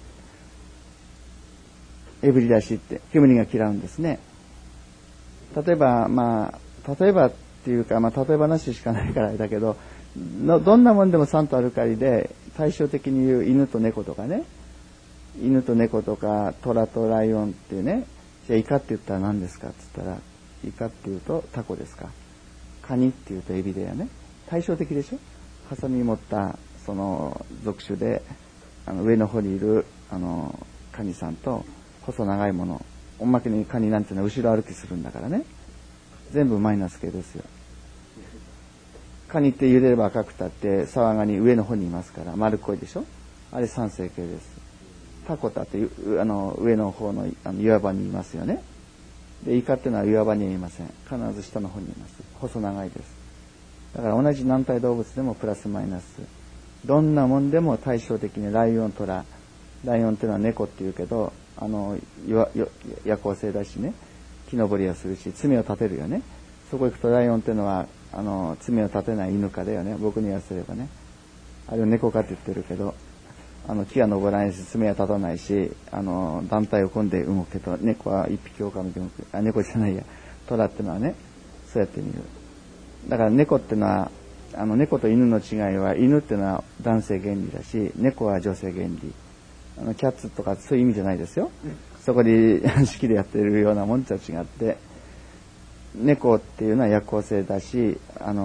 エブリ出しって煙が嫌うんですね。例えばっていうか、例え話しかないからだけど、どんなもんでも酸とアルカリで、対照的に言う犬と猫とかね、犬と猫とか虎とライオンっていうね、じゃあイカって言ったら何ですかって言ったら、イカって言うとタコですか。カニって言うとエビだよね。対照的でしょ。ハサミ持ったその属種で、上の方にいるカニさんと細長いもの、おまけにカニなんていうのは後ろ歩きするんだからね。全部マイナス系ですよ。カニって茹でれば赤くたって沢ガニ上の方にいますから丸っこいでしょ。あれ酸性系です。タコだって上の方の岩場にいますよね。でイカっていうのは岩場にはいません。必ず下の方にいます。細長いです。だから同じ軟体動物でもプラスマイナス、どんなもんでも対照的にライオンっていうのは猫っていうけど夜行性だしね、木登りはするし爪を立てるよね。そこ行くとライオンっていうのは爪を立てない犬かだよね。僕に言わせればね。あれを猫かって言ってるけど、木は登らないし爪は立たないし団体を組んで動くけど、猫は一匹狼で動く。猫じゃないや、虎っていうのはね、そうやって見る。だから猫っていうのは猫と犬の違いは、犬っていうのは男性原理だし、猫は女性原理。キャッツとかそういう意味じゃないですよ。そこで式でやってるようなもんとは違って、猫っていうのは夜行性だし、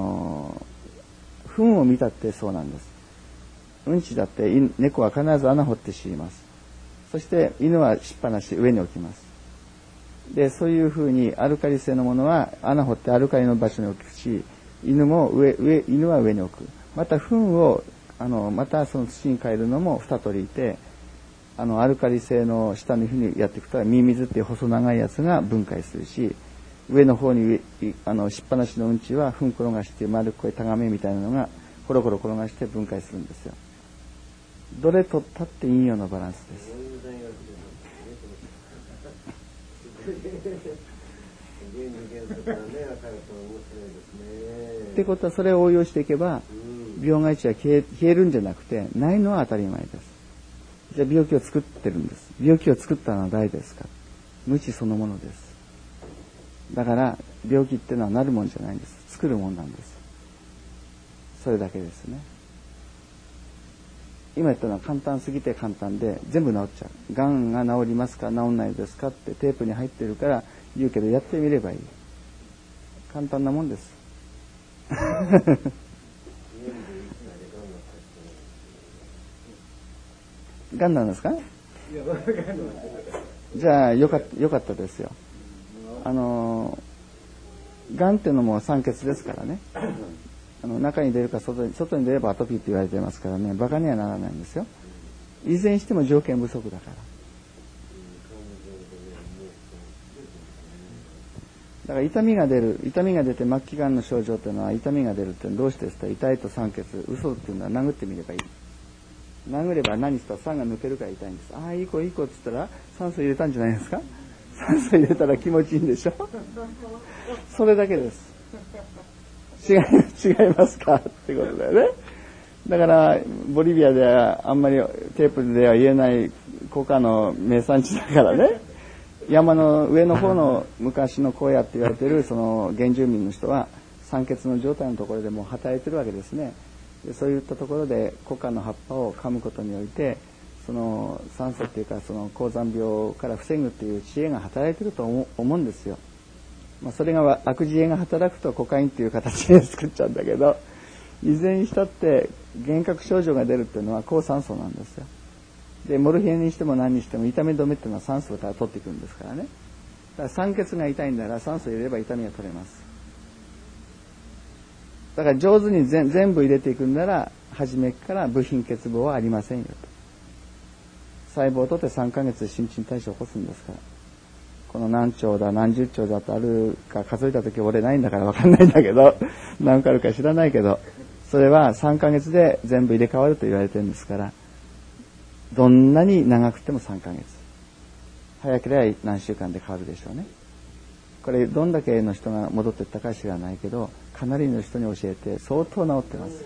糞を見たってそうなんです。うんちだって猫は必ず穴掘って敷います。そして犬はしっぱなし上に置きます。でそういうふうにアルカリ性のものは穴掘ってアルカリの場所に置くし、犬は上に置く。また糞をまたその土に変えるのも2通りいて、アルカリ性の下のふうにやっていくとミミズっていう細長いやつが分解するし、上の方にしっぱなしのうんちは糞転がして丸っこいタガメみたいなのがコロコロ転がして分解するんですよ。どれ取ったって陰陽のバランスです。ってことはそれを応用していけば病害虫は消えるんじゃなくてないのは当たり前です。じゃあ病気を作ってるんです。病気を作ったのは誰ですか。無知そのものです。だから病気ってのはなるもんじゃないんです。作るもんなんです。それだけですね。今言ったのは簡単すぎて簡単で全部治っちゃう。がんが治りますか治んないですかってテープに入ってるから言うけど、やってみればいい。簡単なもんです。がんなんですか。じゃあよかったですよ。がんっていうのも酸欠ですからね。中に出るか外に出ればアトピーって言われてますからね、バカにはならないんですよ。いずれにしても条件不足だから。だから痛みが出て末期がんの症状というのは、痛みが出るってどうしてですか。痛いと酸欠、嘘っていうのは殴ってみればいい。殴れば何したら酸が抜けるから痛いんです。ああいい子いい子って言ったら酸素入れたんじゃないですか。酸素入れたら気持ちいいんでしょ。それだけです。違いますかってことだよね。だからボリビアではあんまりテープでは言えないコカの名産地だからね。山の上の方の昔の荒野って言われているその原住民の人は酸欠の状態のところでもう働いてるわけですね。でそういったところでコカの葉っぱを噛むことにおいて、その酸素っていうかその高山病から防ぐっていう知恵が働いてると思うんですよ。それが悪知恵が働くとコカインっていう形で作っちゃうんだけど、いずれにしたって幻覚症状が出るっていうのは高酸素なんですよ。でモルヒネにしても何にしても痛み止めっていうのは酸素から取っていくんですからね。だから酸欠が痛いんだから酸素入れれば痛みが取れます。だから上手に全部入れていくんなら初めから部品欠乏はありませんよと。細胞を取って3ヶ月で新陳代謝を起こすんですから。この何兆だ何十兆だとあるか数えた時俺ないんだから分かんないんだけど、何個あるか知らないけど、それは3ヶ月で全部入れ替わると言われてるんですから、どんなに長くても3ヶ月、早ければ何週間で変わるでしょうね。 これどんだけの人が戻っていったか知らないけど、かなりの人に教えて相当治ってます。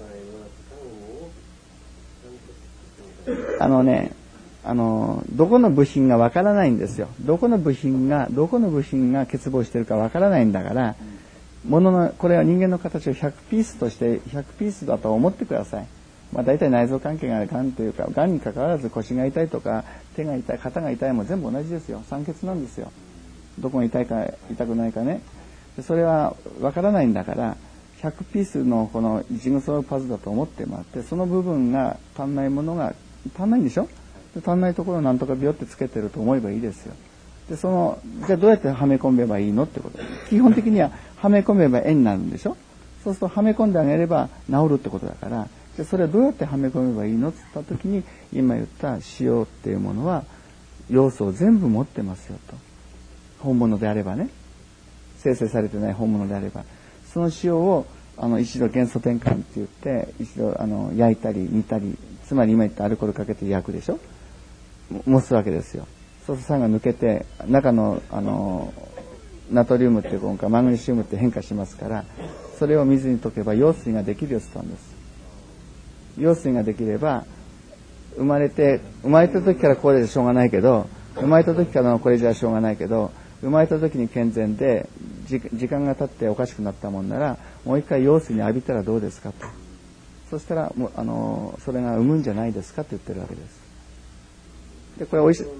どこの部品がわからないんですよ。どこの部品が欠乏してるかわからないんだから、これは人間の形を100ピースとして100ピースだと思ってください。大体内臓関係があるがんというか、がんに関わらず腰が痛いとか手が痛い、肩が痛いも全部同じですよ。酸欠なんですよ。どこが痛いか痛くないかね。それはわからないんだから、100ピースのこのジグソーパズルだと思ってもらって、その部分が足んないものが足んないんでしょ。足んないところをなんとかビヨってつけてると思えばいいですよ。で、じゃあどうやってはめ込めばいいのってこと。基本的にははめ込めば円になるんでしょ。そうするとはめ込んであげれば治るってことだから、でそれはどうやってはめ込めばいいのって言った時に、今言った塩っていうものは要素を全部持ってますよと。本物であればね、生成されてない本物であれば、その塩を一度元素転換って言って一度焼いたり煮たり、つまり今言ったアルコールかけて焼くでしょ。蒸すわけですよ。そうすると酸が抜けて中のナトリウムっていうかマグネシウムって変化しますから、それを水に溶けば陽水ができるようにしたんです。陽水ができれば生まれた時からこれでしょうがないけど、生まれた時からのこれじゃしょうがないけど、生まれた時に健全で時間が経っておかしくなったもんなら、もう一回陽水に浴びたらどうですかと。そしたらそれが産むんじゃないですかって言ってるわけです。でこれおいしい。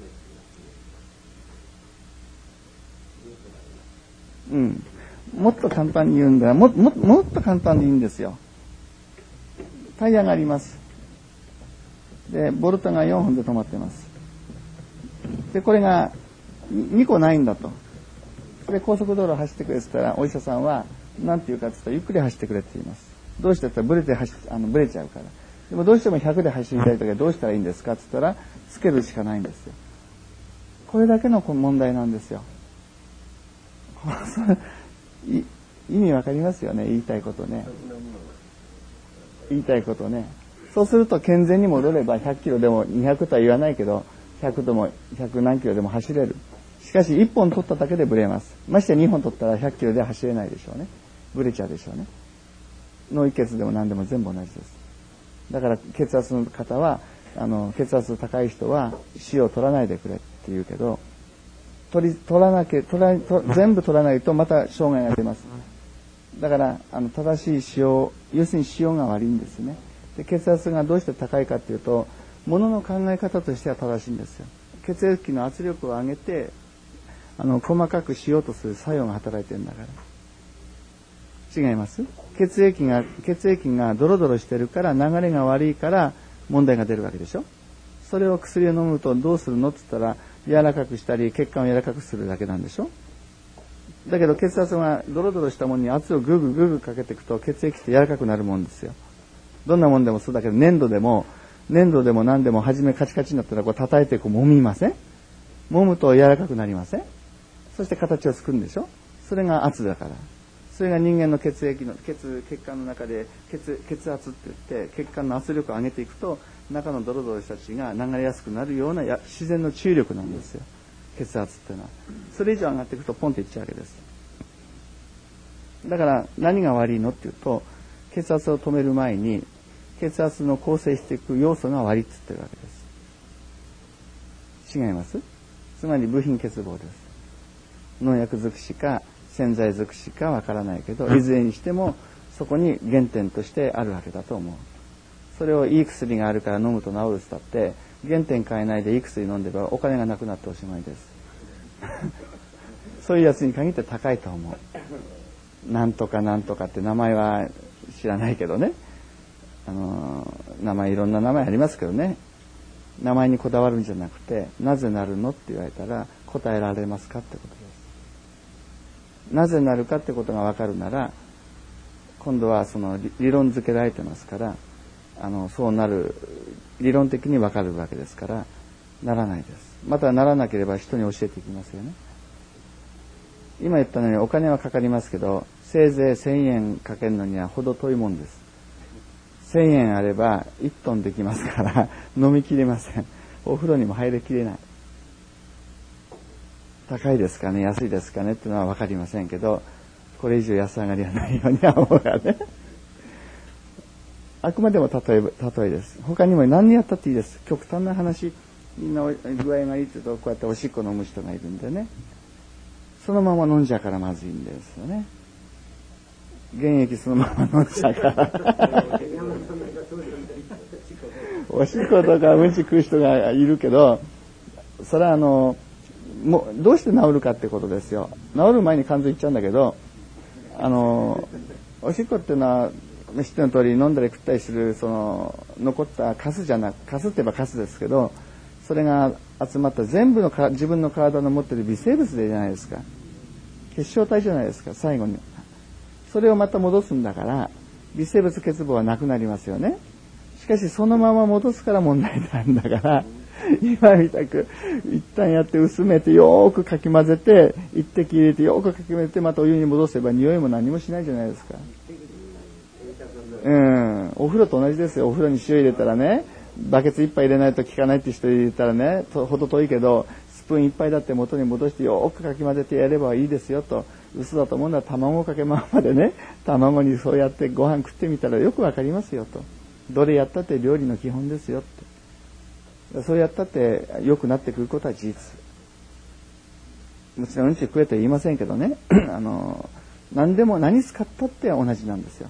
もっと簡単に言うんだら、もっと簡単でいいんですよ。タイヤがあります。でボルトが4本で止まってます。でこれが2個ないんだと。で高速道路を走ってくれって言ったら、お医者さんは何て言うかって言ったら、ゆっくり走ってくれって言います。どうしてって言ったらブレちゃうから。でもどうしても100で走りたいときはどうしたらいいんですかって言ったら、つけるしかないんですよ。これだけの問題なんですよ。意味わかりますよね、言いたいことね。そうすると健全に戻れば100キロでも200とは言わないけど、100でも100何キロでも走れる。しかし1本取っただけでブレます。まして2本取ったら100キロで走れないでしょうね。ブレちゃうでしょうね。脳溢血でも何でも全部同じです。だから血圧の方は血圧高い人は塩を取らないでくれって言うけど、全部取らないとまた障害が出ます。だから正しい要するに塩が悪いんですね。で血圧がどうして高いかっていうと、ものの考え方としては正しいんですよ。血液の圧力を上げて細かくしようとする作用が働いてるんだから。違います？血液がドロドロしてるから、流れが悪いから問題が出るわけでしょ。それを薬を飲むとどうするのって言ったら、柔らかくしたり血管を柔らかくするだけなんでしょ。だけど血圧がドロドロしたものに圧をグーグーかけていくと、血液って柔らかくなるもんですよ。どんなもんでもそうだけど、粘土でも何でも初めカチカチになったら叩いて揉みません？揉むと柔らかくなりません？そして形を作るんでしょ。それが圧だから。それが人間の血管の中で血圧って言って、血管の圧力を上げていくと、中のドロドロした血が流れやすくなるような自然の注力なんですよ、血圧っていうのは。それ以上上がっていくとポンっていっちゃうわけです。だから何が悪いのっていうと、血圧を止める前に血圧の構成していく要素が悪いって言ってるわけです。違います？つまり部品欠乏です。農薬尽くしか洗剤尽くしかわからないけど、いずれにしてもそこに原点としてあるわけだと思う。それをいい薬があるから飲むと治るって言ったって、原点変えないでいい薬飲んでばお金がなくなっておしまいですそういうやつに限って高いと思う。なんとかなんとかって名前は知らないけどね、名前いろんな名前ありますけどね、名前にこだわるんじゃなくて、なぜなるのって言われたら答えられますかってことです。なぜなるかってことが分かるなら、今度はその理論付けられてますから、そうなる、理論的に分かるわけですから、ならないです。またならなければ人に教えていきますよね。今言ったのにお金はかかりますけど、せいぜい1000円かけるのには程遠いもんです。1000円あれば1トンできますから飲みきれません。お風呂にも入りきれない。 高いですかね、安いですかねっていうのは分かりませんけど、これ以上安上がりはないようには思うがね。あくまでも例えです。他にも何やったっていいです。極端な話、みんな具合がいいって言うと、こうやっておしっこ飲む人がいるんでね。そのまま飲んじゃからまずいんですよね。原液そのまま飲んじゃから。おしっことかうんち食う人がいるけど、それはもうどうして治るかってことですよ。治る前に肝臓いっちゃうんだけど、おしっこっていうのは知っての通り飲んだり食ったりするその残ったカスって言えばカスですけど、それが集まった全部の自分の体の持っている微生物でじゃないですか。結晶体じゃないですか。最後にそれをまた戻すんだから微生物欠乏はなくなりますよね。しかしそのまま戻すから問題なんだから、今みたく一旦やって薄めてよーくかき混ぜて一滴入れてよーくかき混ぜてまたお湯に戻せば匂いも何もしないじゃないですか。お風呂と同じですよ。お風呂に塩入れたらね、バケツ一杯入れないと効かないって人入れたらね、ほど遠いけどスプーン一杯だって元に戻してよーくかき混ぜてやればいいですよと。嘘だと思うのは卵かけままでね、卵にそうやってご飯食ってみたらよくわかりますよと。どれやったって料理の基本ですよって。そうやったって良くなってくることは事実。もちろんうんち食えとは言いませんけどね、何でも何使ったって同じなんですよ。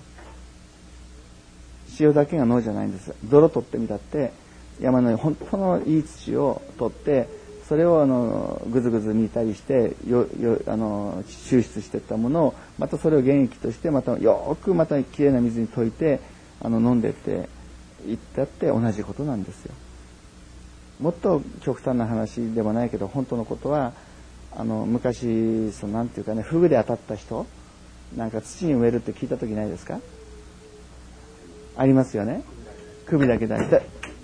塩だけが脳じゃないんです。泥取ってみたって山の本当のいい土を取ってそれをぐずぐず煮たりして抽出していったものをまたそれを原液としてまたよくまたきれいな水に溶いて飲んでっていったって同じことなんですよ。もっと極端な話でもないけど本当のことは昔なんていうかね、フグで当たった人なんか土に植えるって聞いた時ないですか？ありますよね。首だけ出して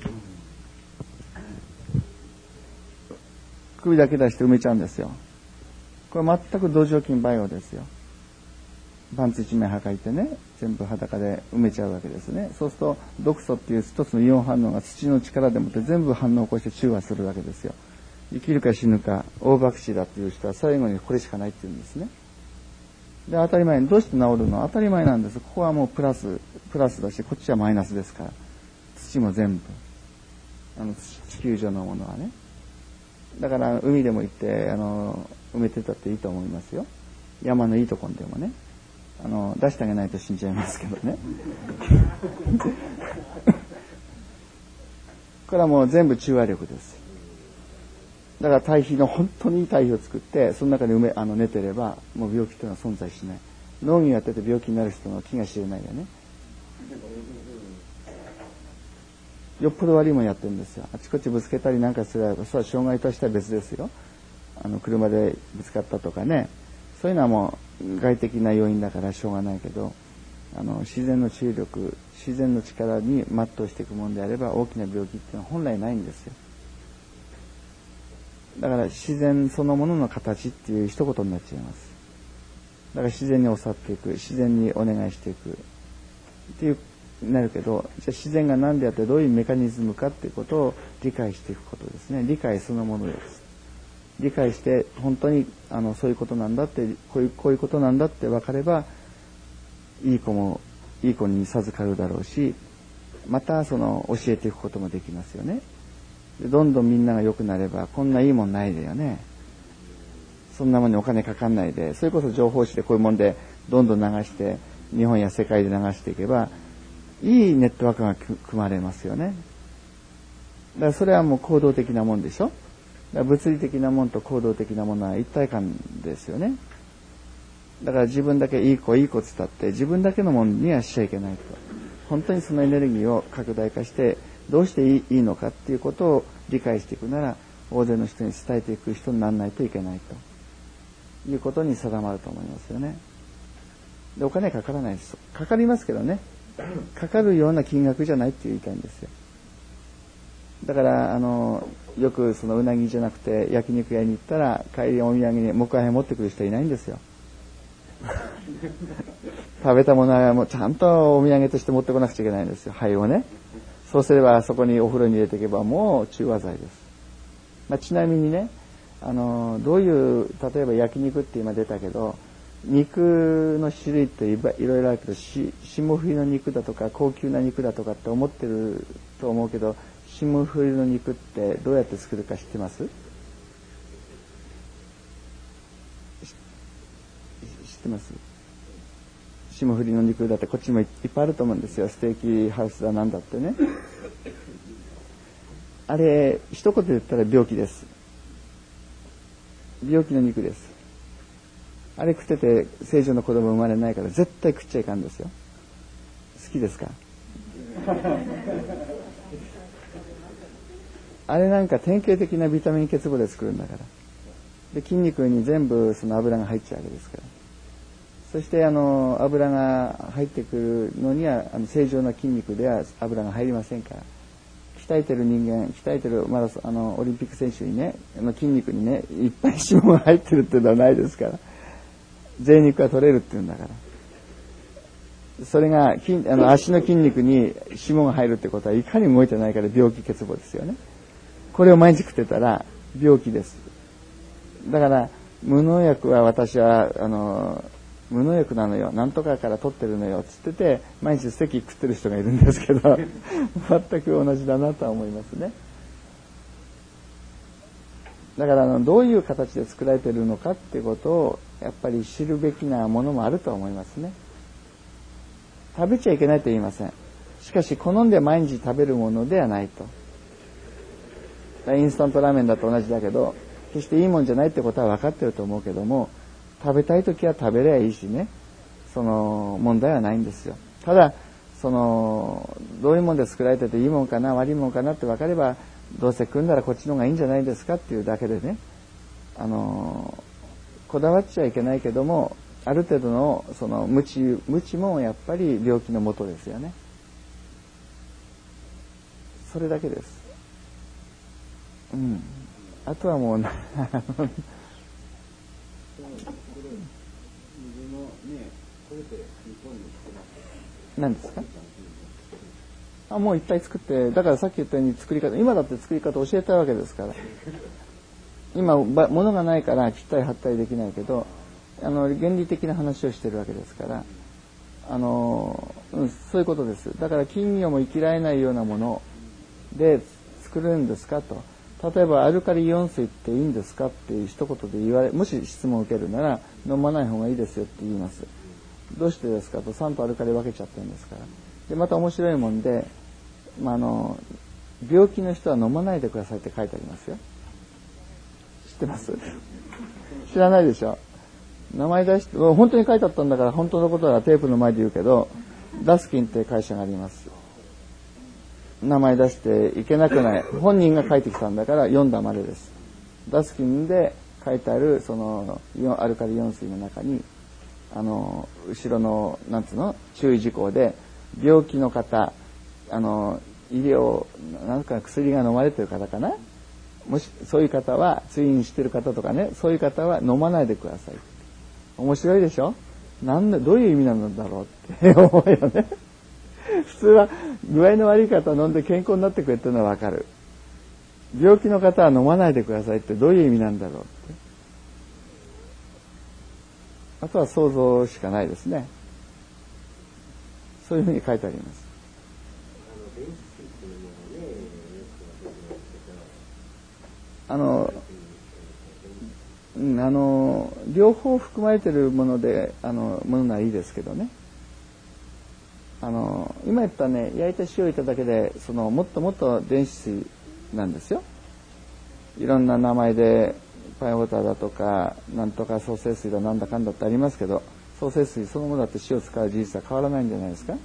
埋めちゃうんですよ。これ全く土壌菌培養ですよ。パンツ一枚はかいてね、全部裸で埋めちゃうわけですね。そうすると毒素っていう一つのイオン反応が土の力でもって全部反応を起こして中和するわけですよ。生きるか死ぬか大博打だっていう人は最後にこれしかないって言うんですね。で当たり前にどうして治るの？当たり前なんです。ここはもうプラスだし、こっちはマイナスですから。土も全部地球上のものはね。だから海でも行って埋めてたっていいと思いますよ。山のいいところでもね。出してあげないと死んじゃいますけどね。これはもう全部中和力です。だから堆肥の本当にいい堆肥を作ってその中に寝てればもう病気というのは存在しない。農業やってて病気になる人の気が知れないよね。よっぽど悪いもんやってるんですよ。あちこちぶつけたりなんかすればそれは障害としては別ですよ。車でぶつかったとかね、そういうのはもう外的な要因だからしょうがないけど、自然の治癒力、自然の力に全うしていくものであれば大きな病気っていうのは本来ないんですよ。だから自然そのものの形っていう一言になっちゃいます。だから自然に教わっていく、自然にお願いしていくっていうなるけど、じゃあ自然が何であってどういうメカニズムかっていうことを理解していくことですね。理解そのものです。理解して本当にそういうことなんだってこういうことなんだって分かればいい子に授かるだろうし、また教えていくこともできますよね。でどんどんみんなが良くなればこんないいもんないだよね。そんなものにお金かかんないで、それこそ情報誌でこういうもんでどんどん流して日本や世界で流していけばいいネットワークが組まれますよね。だからそれはもう行動的なもんでしょ。だから物理的なもんと行動的なものは一体感ですよね。だから自分だけいい子伝って自分だけのものにはしちゃいけないと。本当にそのエネルギーを拡大化してどうしていいのかっていうことを理解していくなら大勢の人に伝えていく人にならないといけないということに定まると思いますよね。でお金かからないです。かかりますけどね、かかるような金額じゃないって言いたいんですよ。だからよくうなぎじゃなくて焼肉屋に行ったら帰りお土産に木灰持ってくる人いないんですよ。食べたものはもうちゃんとお土産として持ってこなくちゃいけないんですよ、灰をね。そうすればそこにお風呂に入れていけばもう中和剤です。ちなみにね、 どういう、例えば焼肉って今出たけど、肉の種類っていろいろあるけど、霜降りの肉だとか高級な肉だとかって思ってると思うけど、霜降りの肉ってどうやって作るか知ってます？知ってます？霜降りの肉だってこっちもいっぱいあると思うんですよ。ステーキハウスだなんだってね。あれ一言で言ったら病気です。病気の肉です。あれ食ってて正常の子供生まれないから絶対食っちゃいかんですよ。好きですか？あれなんか典型的なビタミン欠乏で作るんだから。で筋肉に全部その油が入っちゃうわけですから。そして油が入ってくるのには正常な筋肉では油が入りませんから。鍛えてる人間、鍛えてるオリンピック選手にね、筋肉にね、いっぱい脂肪が入ってるっていうのはないですから。贅肉が取れるっていうんだから。それが足の筋肉に脂肪が入るってことはいかに動いてないから病気欠乏ですよね。これを毎日食ってたら病気です。だから無農薬は私は無農薬なのよ、なんとかから取ってるのよつってて毎日ステーキ食ってる人がいるんですけど全く同じだなとは思いますね。だからどういう形で作られているのかっていうことをやっぱり知るべきなものもあると思いますね。食べちゃいけないと言いません。しかし好んで毎日食べるものではないと。インスタントラーメンだと同じだけど決していいもんじゃないってことは分かってると思うけども、食べたいときは食べればいいしね、その問題はないんですよ。ただどういうもんで作られてていいもんかな悪いもんかなって分かれば、どうせ食うんならこっちの方がいいんじゃないですかっていうだけでね、こだわっちゃいけないけども、ある程度のその無知もやっぱり病気のもとですよね。それだけです。あとはもう何ですか？もういっぱい作って、だからさっき言ったように作り方、今だって作り方教えたわけですから。今物がないから切ったり貼ったりできないけど、原理的な話をしてるわけですから、そういうことです。だから金魚も生きられないようなもので作るんですかと。例えばアルカリイオン水っていいんですかっていう一言でもし質問を受けるなら、飲まない方がいいですよって言います。どうしてですかと。酸とアルカリ分けちゃってるんですから。でまた面白いもんで、病気の人は飲まないでくださいって書いてありますよ。知ってます？知らないでしょ。名前出して本当に書いてあったんだから、本当のことはテープの前で言うけど、ダスキンって会社があります。名前出していけなくない。本人が書いてきたんだから読んだまでです。ダスキンで書いてあるそのアルカリイオン水の中に後ろの注意事項で、病気の方、医療なんか薬が飲まれている方かな、もしそういう方は、通院している方とかね、そういう方は飲まないでください。面白いでしょ。どういう意味なんだろうって思うよね。普通は具合の悪い方は飲んで健康になってくれっていうのはわかる。病気の方は飲まないでくださいってどういう意味なんだろうって。あとは想像しかないですね。そういうふうに書いてあります。両方含まれているものでものならいいですけどね。今言ったね、焼いた塩をいただけでもっともっと電子水なんですよ。いろんな名前でパイウォーターだとかなんとか創生水だなんだかんだってありますけど、創生水そのものだって塩を使う事実は変わらないんじゃないですか。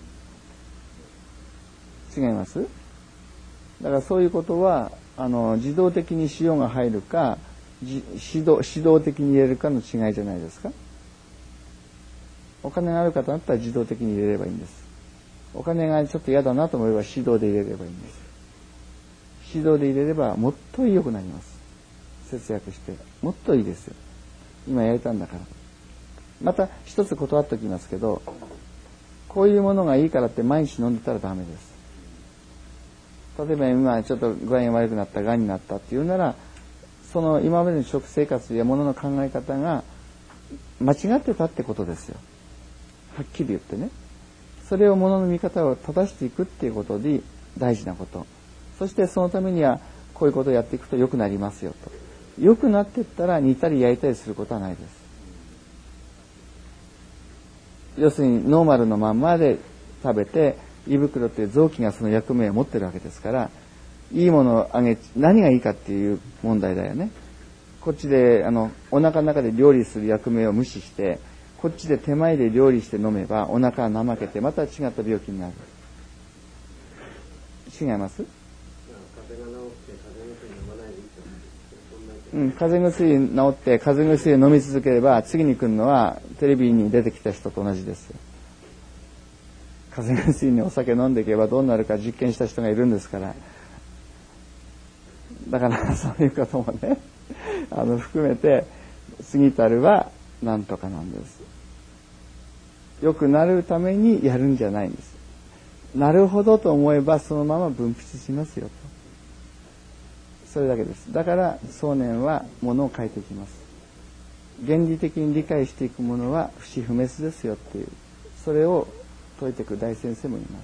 違います？だからそういうことは自動的に塩が入るか指導的に入れるかの違いじゃないですか。お金がある方だったら自動的に入れればいいんです。お金がちょっと嫌だなと思えば指導で入れればいいんです。指導で入れればもっと良くなります。節約してもっといいですよ。今やれたんだから。また一つ断っておきますけど、こういうものがいいからって毎日飲んでたらダメです。例えば今ちょっと具合が悪くなった、がんになったっていうなら、 その今までの食生活や物の考え方が間違ってたってことですよ。はっきり言ってね。それを物の見方を正していくっていうことで大事なこと。そしてそのためにはこういうことをやっていくと良くなりますよと。良くなっていったら煮たり焼いたりすることはないです。要するにノーマルのまんまで食べて、胃袋っていう臓器がその役目を持ってるわけですから、いいものをあげ、何がいいかっていう問題だよね。こっちでお腹の中で料理する役目を無視して、こっちで手前で料理して飲めばお腹が怠けてまた違った病気になる。違います？風邪薬治って風邪薬を飲み続ければ次に来るのはテレビに出てきた人と同じですよ。風邪薬にお酒飲んでいけばどうなるか実験した人がいるんですから。だからそういうこともね含めて過ぎたるはなんとかなんです。良くなるためにやるんじゃないんです。なるほどと思えばそのまま分泌しますよと。それだけです。だから想念はものを変えていきます。原理的に理解していくものは不死不滅ですよっていう、それを説いていく大先生もいます。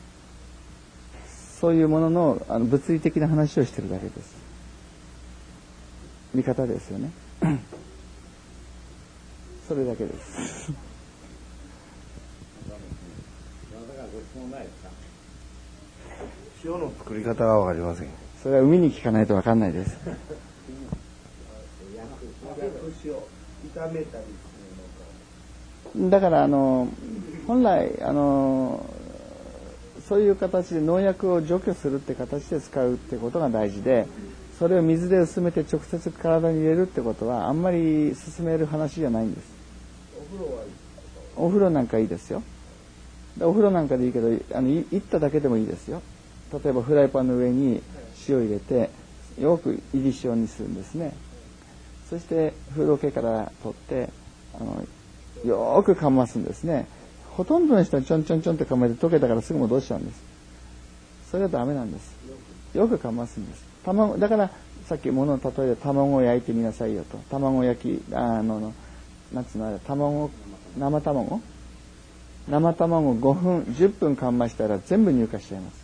そういうものの物理的な話をしているだけです。見方ですよね。それだけです。 塩の作り方がわかりません。 それは海に聞かないとわかんないです。だから本来そういう形で農薬を除去するって形で使うってことが大事で、それを水で薄めて直接体に入れるってことはあんまり進める話じゃないんです。お風呂なんかいいですよ。お風呂なんかでいいけど行っただけでもいいですよ。例えばフライパンの上に塩入れてよく入り塩にするんですね。そして風呂桶から取ってよくかますんですね。ほとんどの人はちょんちょんちょんってかまえて溶けたからすぐ戻しちゃうんです。それはダメなんです。よくかますんです。卵だからさっき物の例えで卵を焼いてみなさいよと。卵焼きなんつうのあれ生卵5分10分かましたら全部乳化しちゃいます。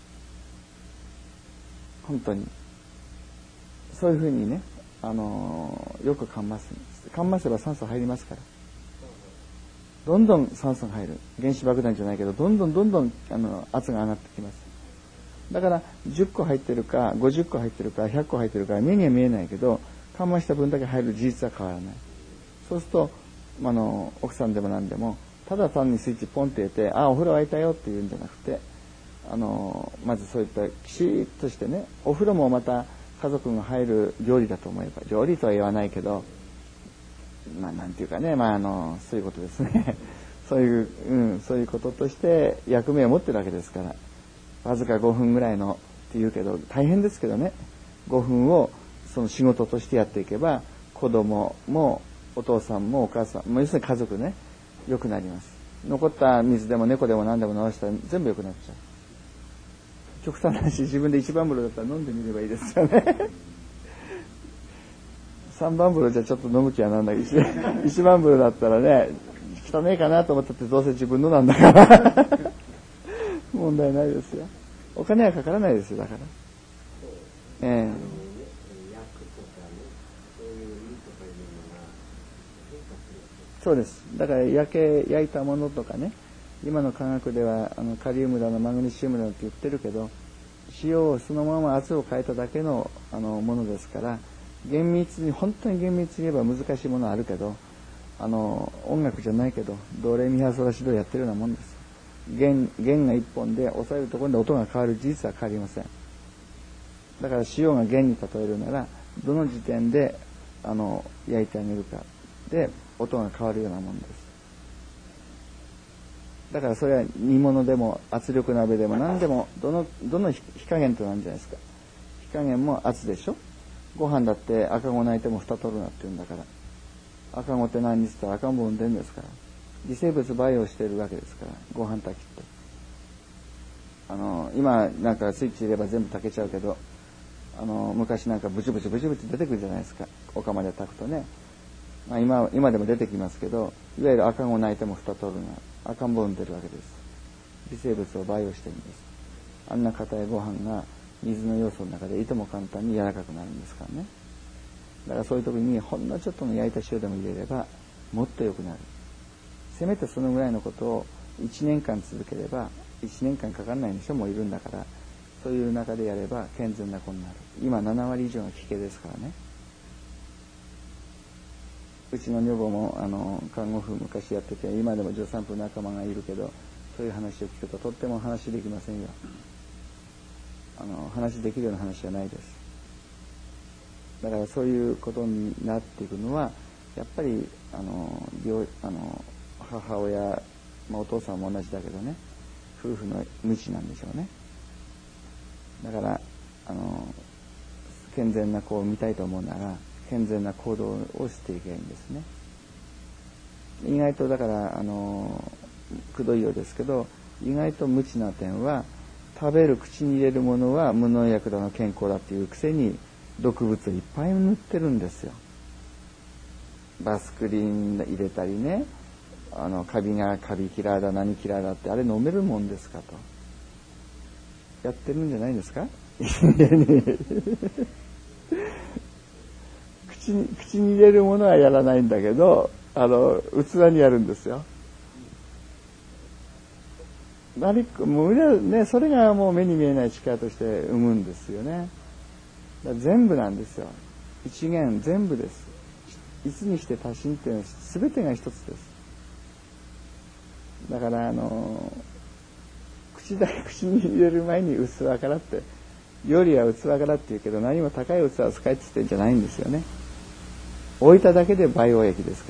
本当にそういうふうにねよくかますんです。かませば酸素入りますから、どんどん酸素が入る。原子爆弾じゃないけどどんどん圧が上がってきます。だから10個入ってるか50個入ってるか100個入ってるか目には見えないけど、かました分だけ入る事実は変わらない。そうすると奥さんでも何でもただ単にスイッチポンって入れてお風呂沸いたよって言うんじゃなくて、まずそういったきちっとしてね、お風呂もまた家族が入る料理だと思えば、料理とは言わないけどなんていうかね、そういうことですね。そういうこととして役目を持ってるわけですから、わずか5分ぐらいのって言うけど大変ですけどね、5分をその仕事としてやっていけば子供もお父さんもお母さんも要するに家族ね、良くなります。残った水でも猫でも何でも流したら全部良くなっちゃう。極端な話、自分で一番風呂だったら飲んでみればいいですよね。3番風呂じゃちょっと飲む気はなんだけど、一番風呂だったらね、汚いかなと思ったってどうせ自分のなんだから問題ないですよ。お金はかからないですよ、だから。そうです。だから焼いたものとかね、今の科学ではカリウムだのマグネシウムだのって言ってるけど、塩をそのまま圧を変えただけのものですから、本当に厳密に言えば難しいものはあるけど、音楽じゃないけどドレミファソラシドやってるようなもんです。弦が一本で押さえるところで音が変わる事実は変わりません。だから塩が弦に例えるなら、どの時点で焼いてあげるかで音が変わるようなもんです。だからそれは煮物でも圧力鍋でも何でもどの火加減となんじゃないですか。火加減も圧でしょ。ご飯だって赤子泣いても蓋取るなって言うんだから、赤子って何につったら赤ん坊産んでんですから、微生物培養してるわけですから、ご飯炊きって今なんかスイッチ入れれば全部炊けちゃうけど、 昔なんかブチブチ出てくるじゃないですか。お釜で炊くとね。今でも出てきますけど、いわゆる赤子を泣いても蓋取るな。赤ん坊を産んでるわけです。微生物を培養してるんです。あんな硬いご飯が水の要素の中でいとも簡単に柔らかくなるんですからね。だからそういう時にほんのちょっとの焼いた塩でも入れればもっと良くなる。せめてそのぐらいのことを1年間続ければ、1年間かかんない人もいるんだから、そういう中でやれば健全な子になる。今7割以上が奇形ですからね。うちの女房も看護婦昔やってて、今でも助産婦仲間がいるけど、そういう話を聞くととっても話できませんよ。話できるような話じゃないです。だからそういうことになっていくのはやっぱり母親、お父さんも同じだけどね、夫婦の無知なんでしょうね。だから健全な子を見たいと思うなら健全な行動をしていけばいいんですね。意外とだからくどいようですけど、意外と無知な点は、食べる口に入れるものは無農薬だの健康だっていうくせに毒物をいっぱい塗ってるんですよ。バスクリン入れたりね、カビキラーだ何キラーだってあれ飲めるもんですかとやってるんじゃないですか口に入れるものはやらないんだけど器にやるんですよ。もうね、それがもう目に見えない力として生むんですよね。だから全部なんですよ。一元全部です。いつにして多神っていうのは全てが一つです。だから口に入れる前に器からって、よりは器からって言うけど、何も高い器を使いって言ってんじゃないんですよね。置いただけで培養液ですから。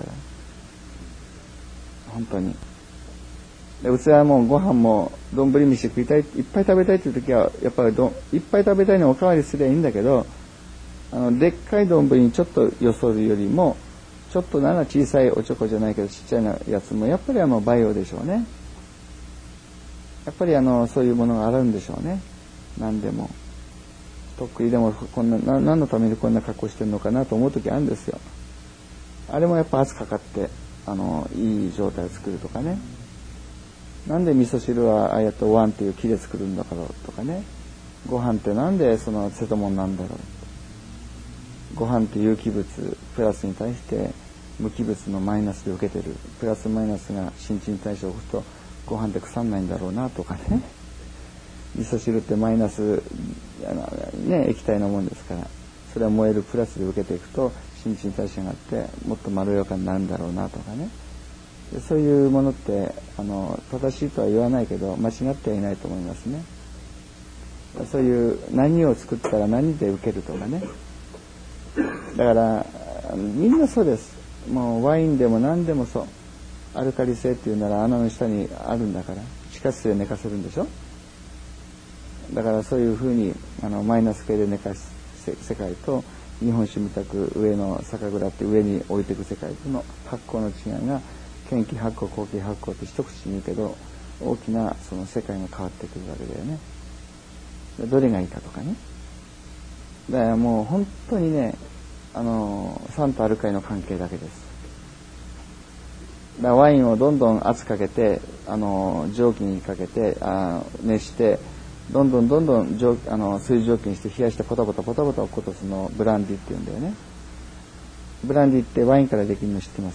本当に。器はもうご飯も丼飯食いたい、いっぱい食べたいという時はやっぱりいっぱい食べたいのをおかわりすればいいんだけど、でっかい丼にちょっとよそるよりもちょっとなら小さいおちょこじゃないけどちっちゃいなやつもやっぱり培養でしょうね。やっぱりそういうものがあるんでしょうね。何でもとっくりでも何のためにこんな格好してるのかなと思う時あるんですよ。あれもやっぱ圧かかっていい状態を作るとかね。なんで味噌汁はああやってお椀っていう木で作るんだからとかね。ご飯ってなんでその瀬戸物なんだろう。ご飯って有機物プラスに対して無機物のマイナスで受けてる。プラスマイナスが新陳代謝を起こすとご飯って腐んないんだろうなとかね。味噌汁ってマイナス液体のもんですから、それは燃えるプラスで受けていくと新陳代謝があってもっとまろやかになるんだろうなとかね。そういうものって正しいとは言わないけど間違ってはいないと思いますね。そういう何を作ったら何で受けるとかね。だからみんなそうです。もうワインでも何でもそう。アルカリ性っていうなら穴の下にあるんだから地下水で寝かせるんでしょ。だからそういうふうにマイナス系で寝かす世界と日本酒みたく上の酒蔵って上に置いていく世界との発酵の違いが前期発酵後期発酵って一口に言うけど大きなその世界が変わってくるわけだよね。どれがいいかとかね。だからもう本当にね酸とアルカリの関係だけです。だからワインをどんどん圧かけて蒸気にかけて熱してどんどん水蒸気にして冷やしてポタポタ落っことすのブランディって言うんだよね。ブランディってワインからできるの知ってます？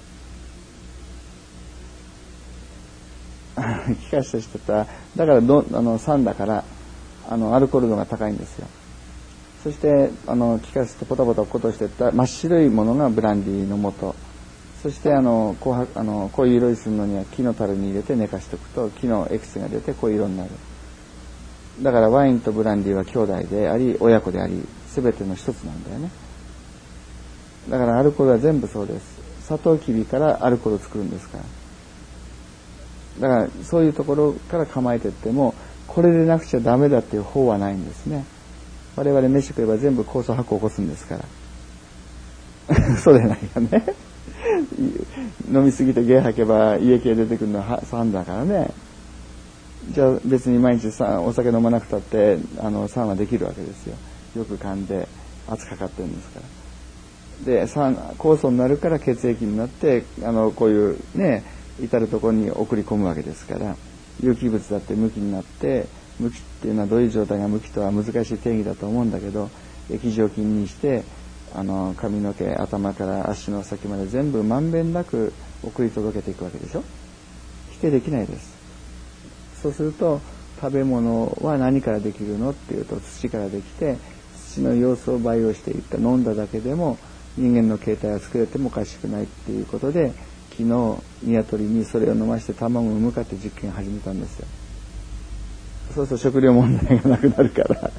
気化した人だから酸だからアルコール度が高いんですよ。そして気化してポタポタ落っことしてった真っ白いものがブランディの元。そして濃い色にするのには木の樽に入れて寝かしておくと木のエキスが出て濃い色になる。だからワインとブランディは兄弟であり親子であり全ての一つなんだよね。だからアルコールは全部そうです。サトウキビからアルコールを作るんですから。だからそういうところから構えていってもこれでなくちゃダメだっていう方はないんですね。我々飯食えば全部酵素発酵を起こすんですからそうでないよね飲みすぎてゲー吐けば家系出てくるのは酸だからね。じゃあ別に毎日お酒飲まなくたって酸はできるわけですよ。 よく噛んで圧かかってるんですから。で、酵素になるから血液になって、こういうね、至るところに送り込むわけですから、有機物だって無機になって、無機っていうのはどういう状態が無機とは難しい定義だと思うんだけど、液状菌にして、髪の毛、頭から足の先まで全部まんべんなく送り届けていくわけでしょ。否定できないです。そうすると、食べ物は何からできるのっていうと、土からできて、土の要素を培養していった、飲んだだけでも、人間の形態が作れてもおかしくないっていうことで、昨日鶏にそれを飲まして卵を産むかって実験を始めたんですよ。そうすると食料問題がなくなるから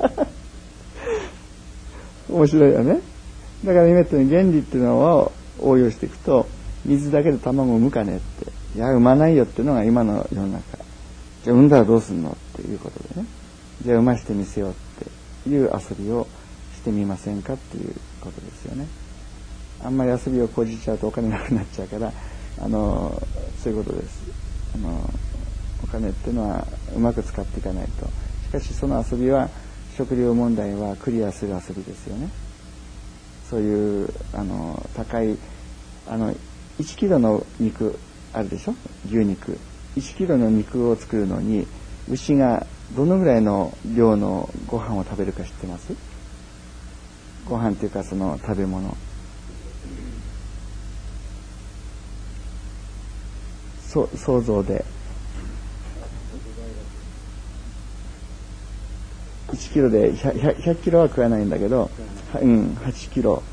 面白いよね。だから今言ったように原理っていうのを応用していくと、水だけで卵を産むかねって、いや産まないよっていうのが今の世の中。じゃあ産んだらどうすんのっていうことでね、じゃあ産ましてみせようっていう遊びをしてみませんかっていうことですよね。あんまり遊びをこじっちゃうとお金なくなっちゃうから、そういうことです。お金っていうのはうまく使っていかないと。しかしその遊びは食料問題はクリアする遊びですよね。そういう高い1キロの肉あるでしょ、牛肉。1キロの肉を作るのに牛がどのぐらいの量のご飯を食べるか知ってます？ご飯っていうかその食べ物。想像で。1キロで 100キロは食わないんだけど、8キロ。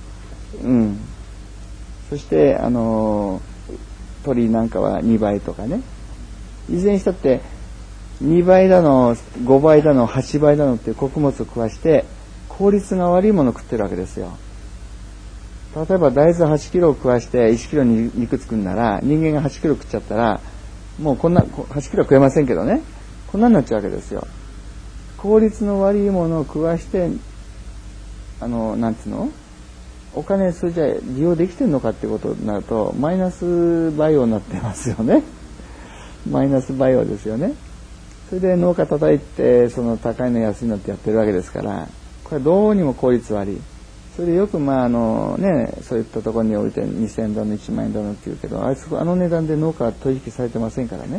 そして、鳥なんかは2倍とかね。いずれにしたって、2倍だの、5倍だの、8倍だのっていう穀物を食わして、効率が悪いものを食ってるわけですよ。例えば大豆8キロを食わして1キロに肉作るなら、人間が8キロ食っちゃったら、もうこんな、8キロ食えませんけどね、こんなになっちゃうわけですよ。効率の悪いものを食わして、なんつうの？お金それじゃ利用できてるのかってことになると、マイナスバイオになってますよね。マイナスバイオですよね。それで農家叩いて、その高いの安いのってやってるわけですから、これはどうにも効率悪い。それでよくそういったところにおいて2000円だの1万円だのって言うけど、あの値段で農家は取引されてませんからね。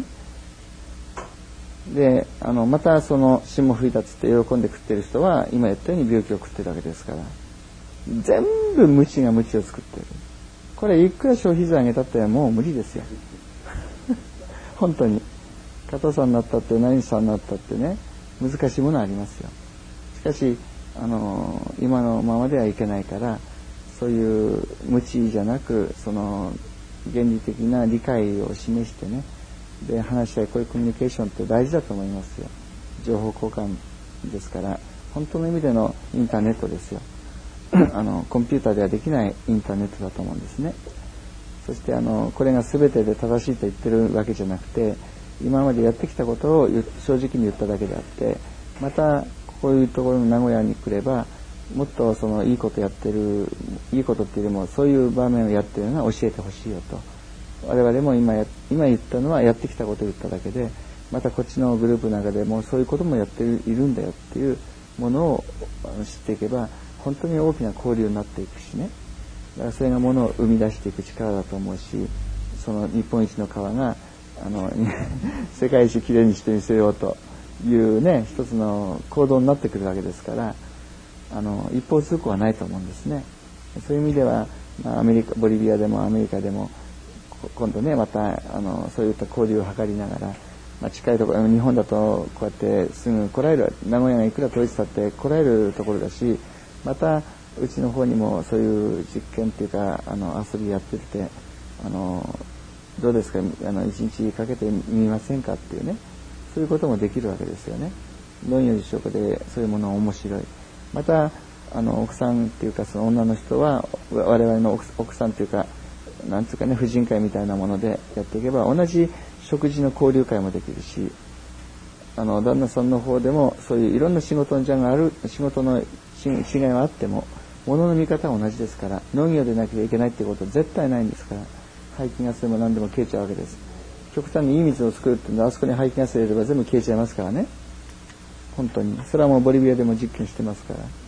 で、またその霜吹いたっつって喜んで食ってる人は今言ったように病気を食ってるわけですから、全部無知が無知を作ってる。これいくら消費税上げたってもう無理ですよ。本当に。加藤さんになったって何さんになったってね、難しいものありますよ。しかし、今のままではいけないから、そういう無知じゃなく、その原理的な理解を示してね、で話し合い、こういうコミュニケーションって大事だと思いますよ。情報交換ですから、本当の意味でのインターネットですよ。コンピューターではできないインターネットだと思うんですね。そしてこれが全てで正しいと言ってるわけじゃなくて、今までやってきたことを正直に言っただけであって、またこういうところの名古屋に来れば、もっとそのいいことやってる、いいことっていうよりもそういう場面をやってるのは教えてほしいよと。我々も今言ったのはやってきたことを言っただけで、またこっちのグループの中でもそういうこともやっているんだよっていうものを知っていけば、本当に大きな交流になっていくしね。だからそれがものを生み出していく力だと思うし、その日本一の川が世界一きれいにしてみせようというね、一つの行動になってくるわけですから、一方通行はないと思うんですね。そういう意味では、ボリビアでもアメリカでも今度ね、またそういった交流を図りながら、近いところ、日本だとこうやってすぐ来られる、名古屋がいくら遠いしたって来られるところだし、またうちの方にもそういう実験っていうか遊びやってて、どうですか、一日かけてみませんかっていうね、そういうこともできるわけですよね。農業実証でそういうものは面白い。また奥さんっていうかその女の人は我々の奥さんっていうかなんつうかね、婦人会みたいなものでやっていけば、同じ食事の交流会もできるし、旦那さんの方でもそういういろんな仕事がある、仕事の違いはあっても物の見方は同じですから、農業でなきゃいけないっていうことは絶対ないんですから、排気ガスでも何でも消えちゃうわけです。極端にいい水を作るっていうのは、あそこに排気ガス入れれば全部消えちゃいますからね。本当にそれはもうボリビアでも実験してますから。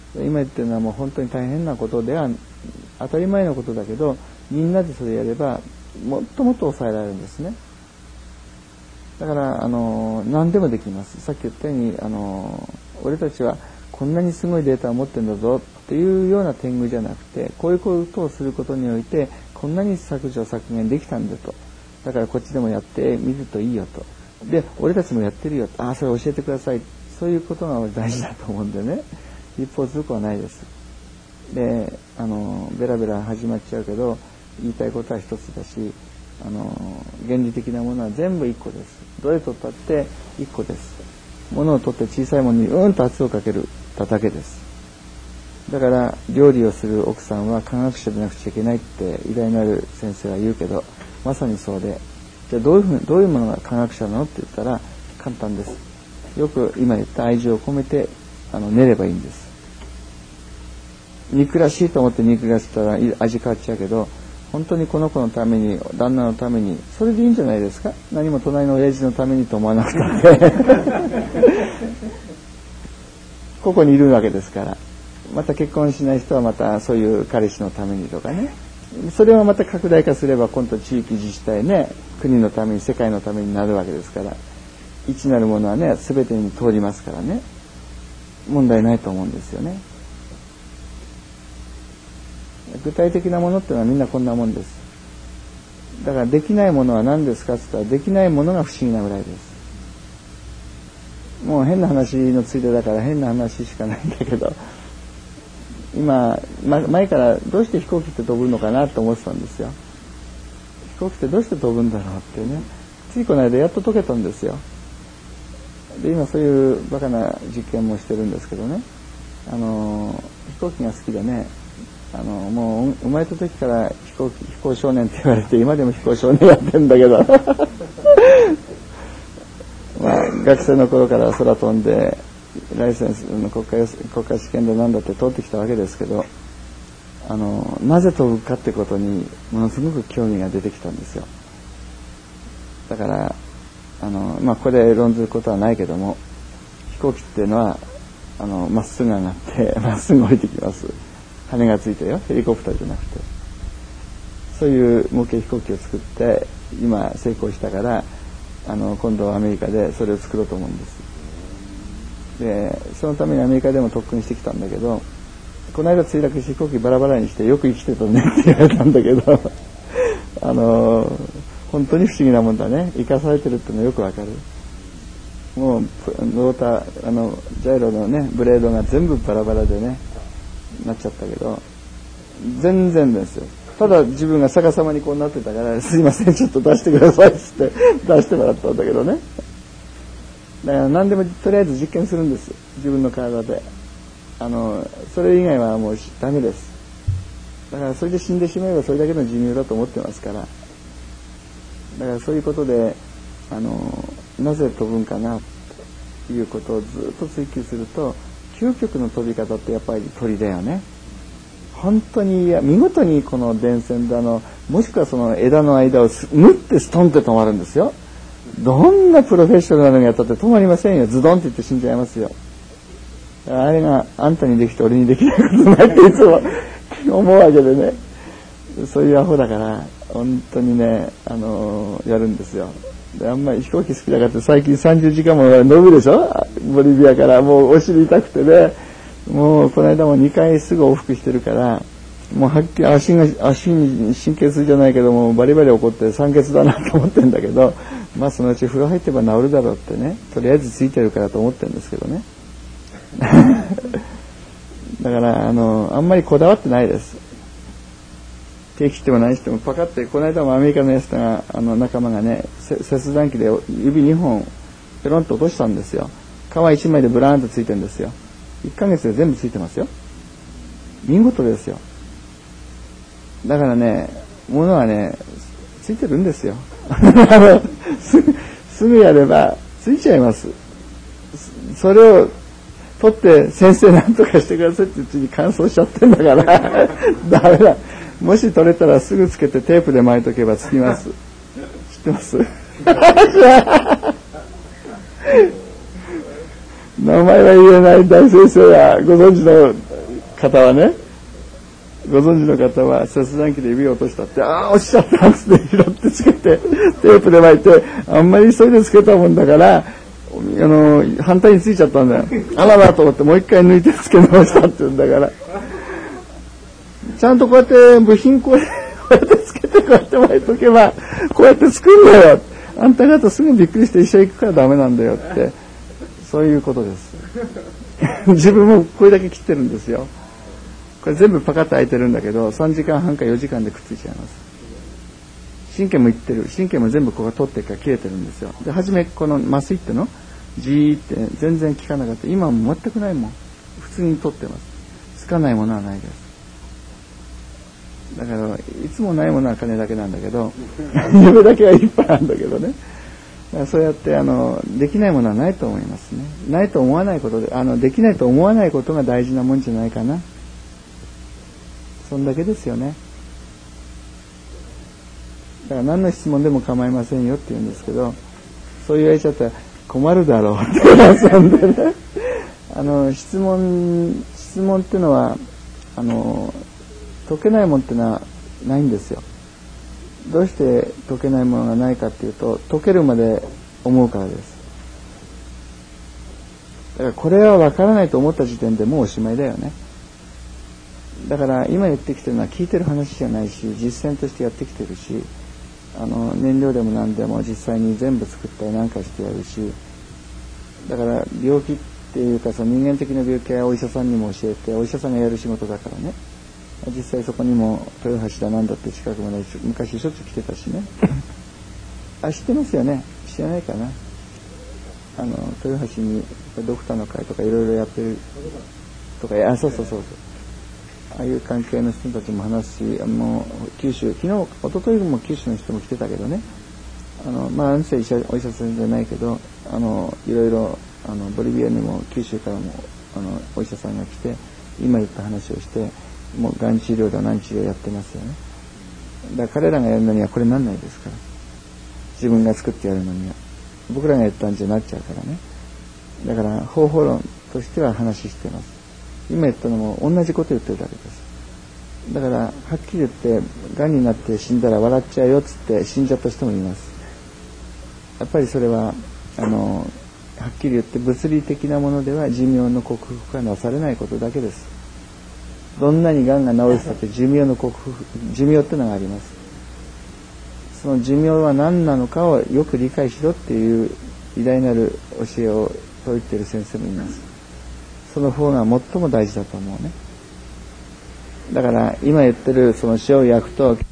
今言ってるのはもう本当に大変なことでは、当たり前のことだけど、みんなでそれやれば、もっともっと抑えられるんですね。だから、何でもできます。さっき言ったように、俺たちはこんなにすごいデータを持ってるんだぞっていうような天狗じゃなくて、こういうことをすることにおいて、こんなに削除削減できたんだと。だからこっちでもやってみるといいよと。で、俺たちもやってるよと。それ教えてください。そういうことが大事だと思うんでね。一方通行はないです。で、ベラベラ始まっちゃうけど、言いたいことは一つだし、原理的なものは全部一個です。どれ取ったって一個です。物を取って小さいものにと圧をかけるだけです。だから料理をする奥さんは科学者でなくちゃいけないって偉大なる先生は言うけど、まさにそうで、じゃあどういうものが科学者なのって言ったら簡単です。よく今言った愛情を込めて練ればいいんです。憎らしいと思って憎らしたら味変わっちゃうけど、本当にこの子のために、旦那のために、それでいいんじゃないですか。何も隣の親父のためにと思わなくたってここにいるわけですから。また結婚しない人はまたそういう彼氏のためにとかね。それはまた拡大化すれば今度地域自治体ね、国のために世界のためになるわけですから、一なるものはね、全てに通りますからね、問題ないと思うんですよね。具体的なものってのはみんなこんなもんです。だからできないものは何ですかって言ったら、できないものが不思議なぐらいです。もう変な話のついでだから変な話しかないんだけど、今、前からどうして飛行機って飛ぶのかなと思ってたんですよ。飛行機ってどうして飛ぶんだろうってね。ついこの間やっと解けたんですよ。で、今そういうバカな実験もしてるんですけどね。飛行機が好きでね、もう生まれた時から飛行少年って言われて、今でも飛行少年やってんだけど学生の頃から空飛んでライセンスの国家試験で何だって通ってきたわけですけど、なぜ飛ぶかってことにものすごく興味が出てきたんですよ。だからここで論ずることはないけども、飛行機っていうのはまっすぐ上がってまっすぐ降りてきます。羽がついてるよ、ヘリコプターじゃなくて。そういう模型飛行機を作って今成功したから、今度はアメリカでそれを作ろうと思うんです。で、そのためにアメリカでも特訓してきたんだけど、この間墜落して飛行機バラバラにしてよく生きてたねって言われたんだけど本当に不思議なもんだね。生かされてるってのよくわかる。もうロータージャイロのねブレードが全部バラバラでねなっちゃったけど、全然ですよ。ただ自分が逆さまにこうなってたから、すいませんちょっと出してくださいって出してもらったんだけどね。だから何でもとりあえず実験するんです、自分の体で。それ以外はもうダメです。だからそれで死んでしまえばそれだけの寿命だと思ってますから。だからそういうことでなぜ飛ぶんかなということをずっと追求すると、究極の飛び方ってやっぱり鳥だよね。本当に見事にこの電線でもしくはその枝の間を縫ってストンって止まるんですよ。どんなプロフェッショナルがやったって止まりませんよ。ズドンって言って死んじゃいますよ。あれがあんたにできて俺にできないことないっていつも思うわけでね。そういうアホだから本当にねやるんですよ。で、あんまり飛行機好きだからって最近30時間も伸びるでしょ、ボリビアから。もうお尻痛くてね、もうこの間も2回すぐ往復してるから、もうはっきり足に神経痛じゃないけどもバリバリ起こって酸欠だなと思ってるんだけど、そのうち風呂入ってば治るだろうってね、とりあえずついてるからと思ってるんですけどねだからあんまりこだわってないです。手切っても何してもパカって。この間もアメリカのやつが仲間がね、切断機で指2本ペロンと落としたんですよ。皮1枚でブラーンとついてるんですよ。1ヶ月で全部ついてますよ。見事ですよ。だからね、物はねついてるんですよすぐやればついちゃいます。それを取って先生なんとかしてくださいってうちに乾燥しちゃってんだからダメだ。もし取れたらすぐつけてテープで巻いとけばつきます。知ってます名前は言えない大先生がご存知の方はね、ご存知の方は切断機で指を落としたって、ああ落ちちゃったっつって拾ってつけてテープで巻いて、あんまり急いでつけたもんだから反対についちゃったんだよ。あららと思ってもう一回抜いてつけ直したって言うんだから、ちゃんとこうやって部品こうやってつけてこうやって巻いとけばこうやって作るんだよ。あんた方すぐびっくりして医者行くからダメなんだよって、そういうことです。自分もこれだけ切ってるんですよ。これ全部パカッと開いてるんだけど、3時間半か4時間でくっついちゃいます。神経もいってる。神経も全部ここが取ってるから切れてるんですよ。で、初めこの麻酔ってのじーって全然効かなかった。今はもう全くないもん。普通に取ってます。つかないものはないです。だからいつもないものは金だけなんだけど、夢だけはいっぱいあるんだけどね。だからそうやってできないものはないと思いますね。ないと思わないことで、できないと思わないことが大事なもんじゃないかな。そんだけですよね。だから何の質問でも構いませんよって言うんですけど、そう言われちゃったら困るだろうって遊んでね。質問っていうのは解けないもんってのはないんですよ。どうして解けないものがないかっていうと、解けるまで思うからです。だからこれは分からないと思った時点でもうおしまいだよね。だから今言ってきてるのは聞いてる話じゃないし、実践としてやってきてるし、燃料でも何でも実際に全部作ったりなんかしてやるし、だから病気っていうかその人間的な病気はお医者さんにも教えて、お医者さんがやる仕事だからね。実際そこにも豊橋だなんだって近くまで昔しょっちゅう来てたしね。知ってますよね。知らないかな。豊橋にドクターの会とかいろいろやってるとか、そうああいう関係の人たちも話すし、九州、昨日一昨日も九州の人も来てたけどね、なんせお医者さんじゃないけど、いろいろボリビアにも九州からもお医者さんが来て、今言った話をして、もうがん治療だ何治療やってますよね。だから彼らがやるのにはこれなんないですから、自分が作ってやるのには僕らがやったんじゃなっちゃうからね。だから方法論としては話してます。今言ったのも同じこと言ってるだけです。だからはっきり言って、がんになって死んだら笑っちゃうよっつって死んじゃった人もいます。やっぱりそれははっきり言って物理的なものでは寿命の克服がなされないことだけです。どんなにがんが治るとって寿命ってのがあります。その寿命は何なのかをよく理解しろっていう偉大なる教えを説いている先生もいます。その方が最も大事だと思うね。だから今言ってるその塩を焼くと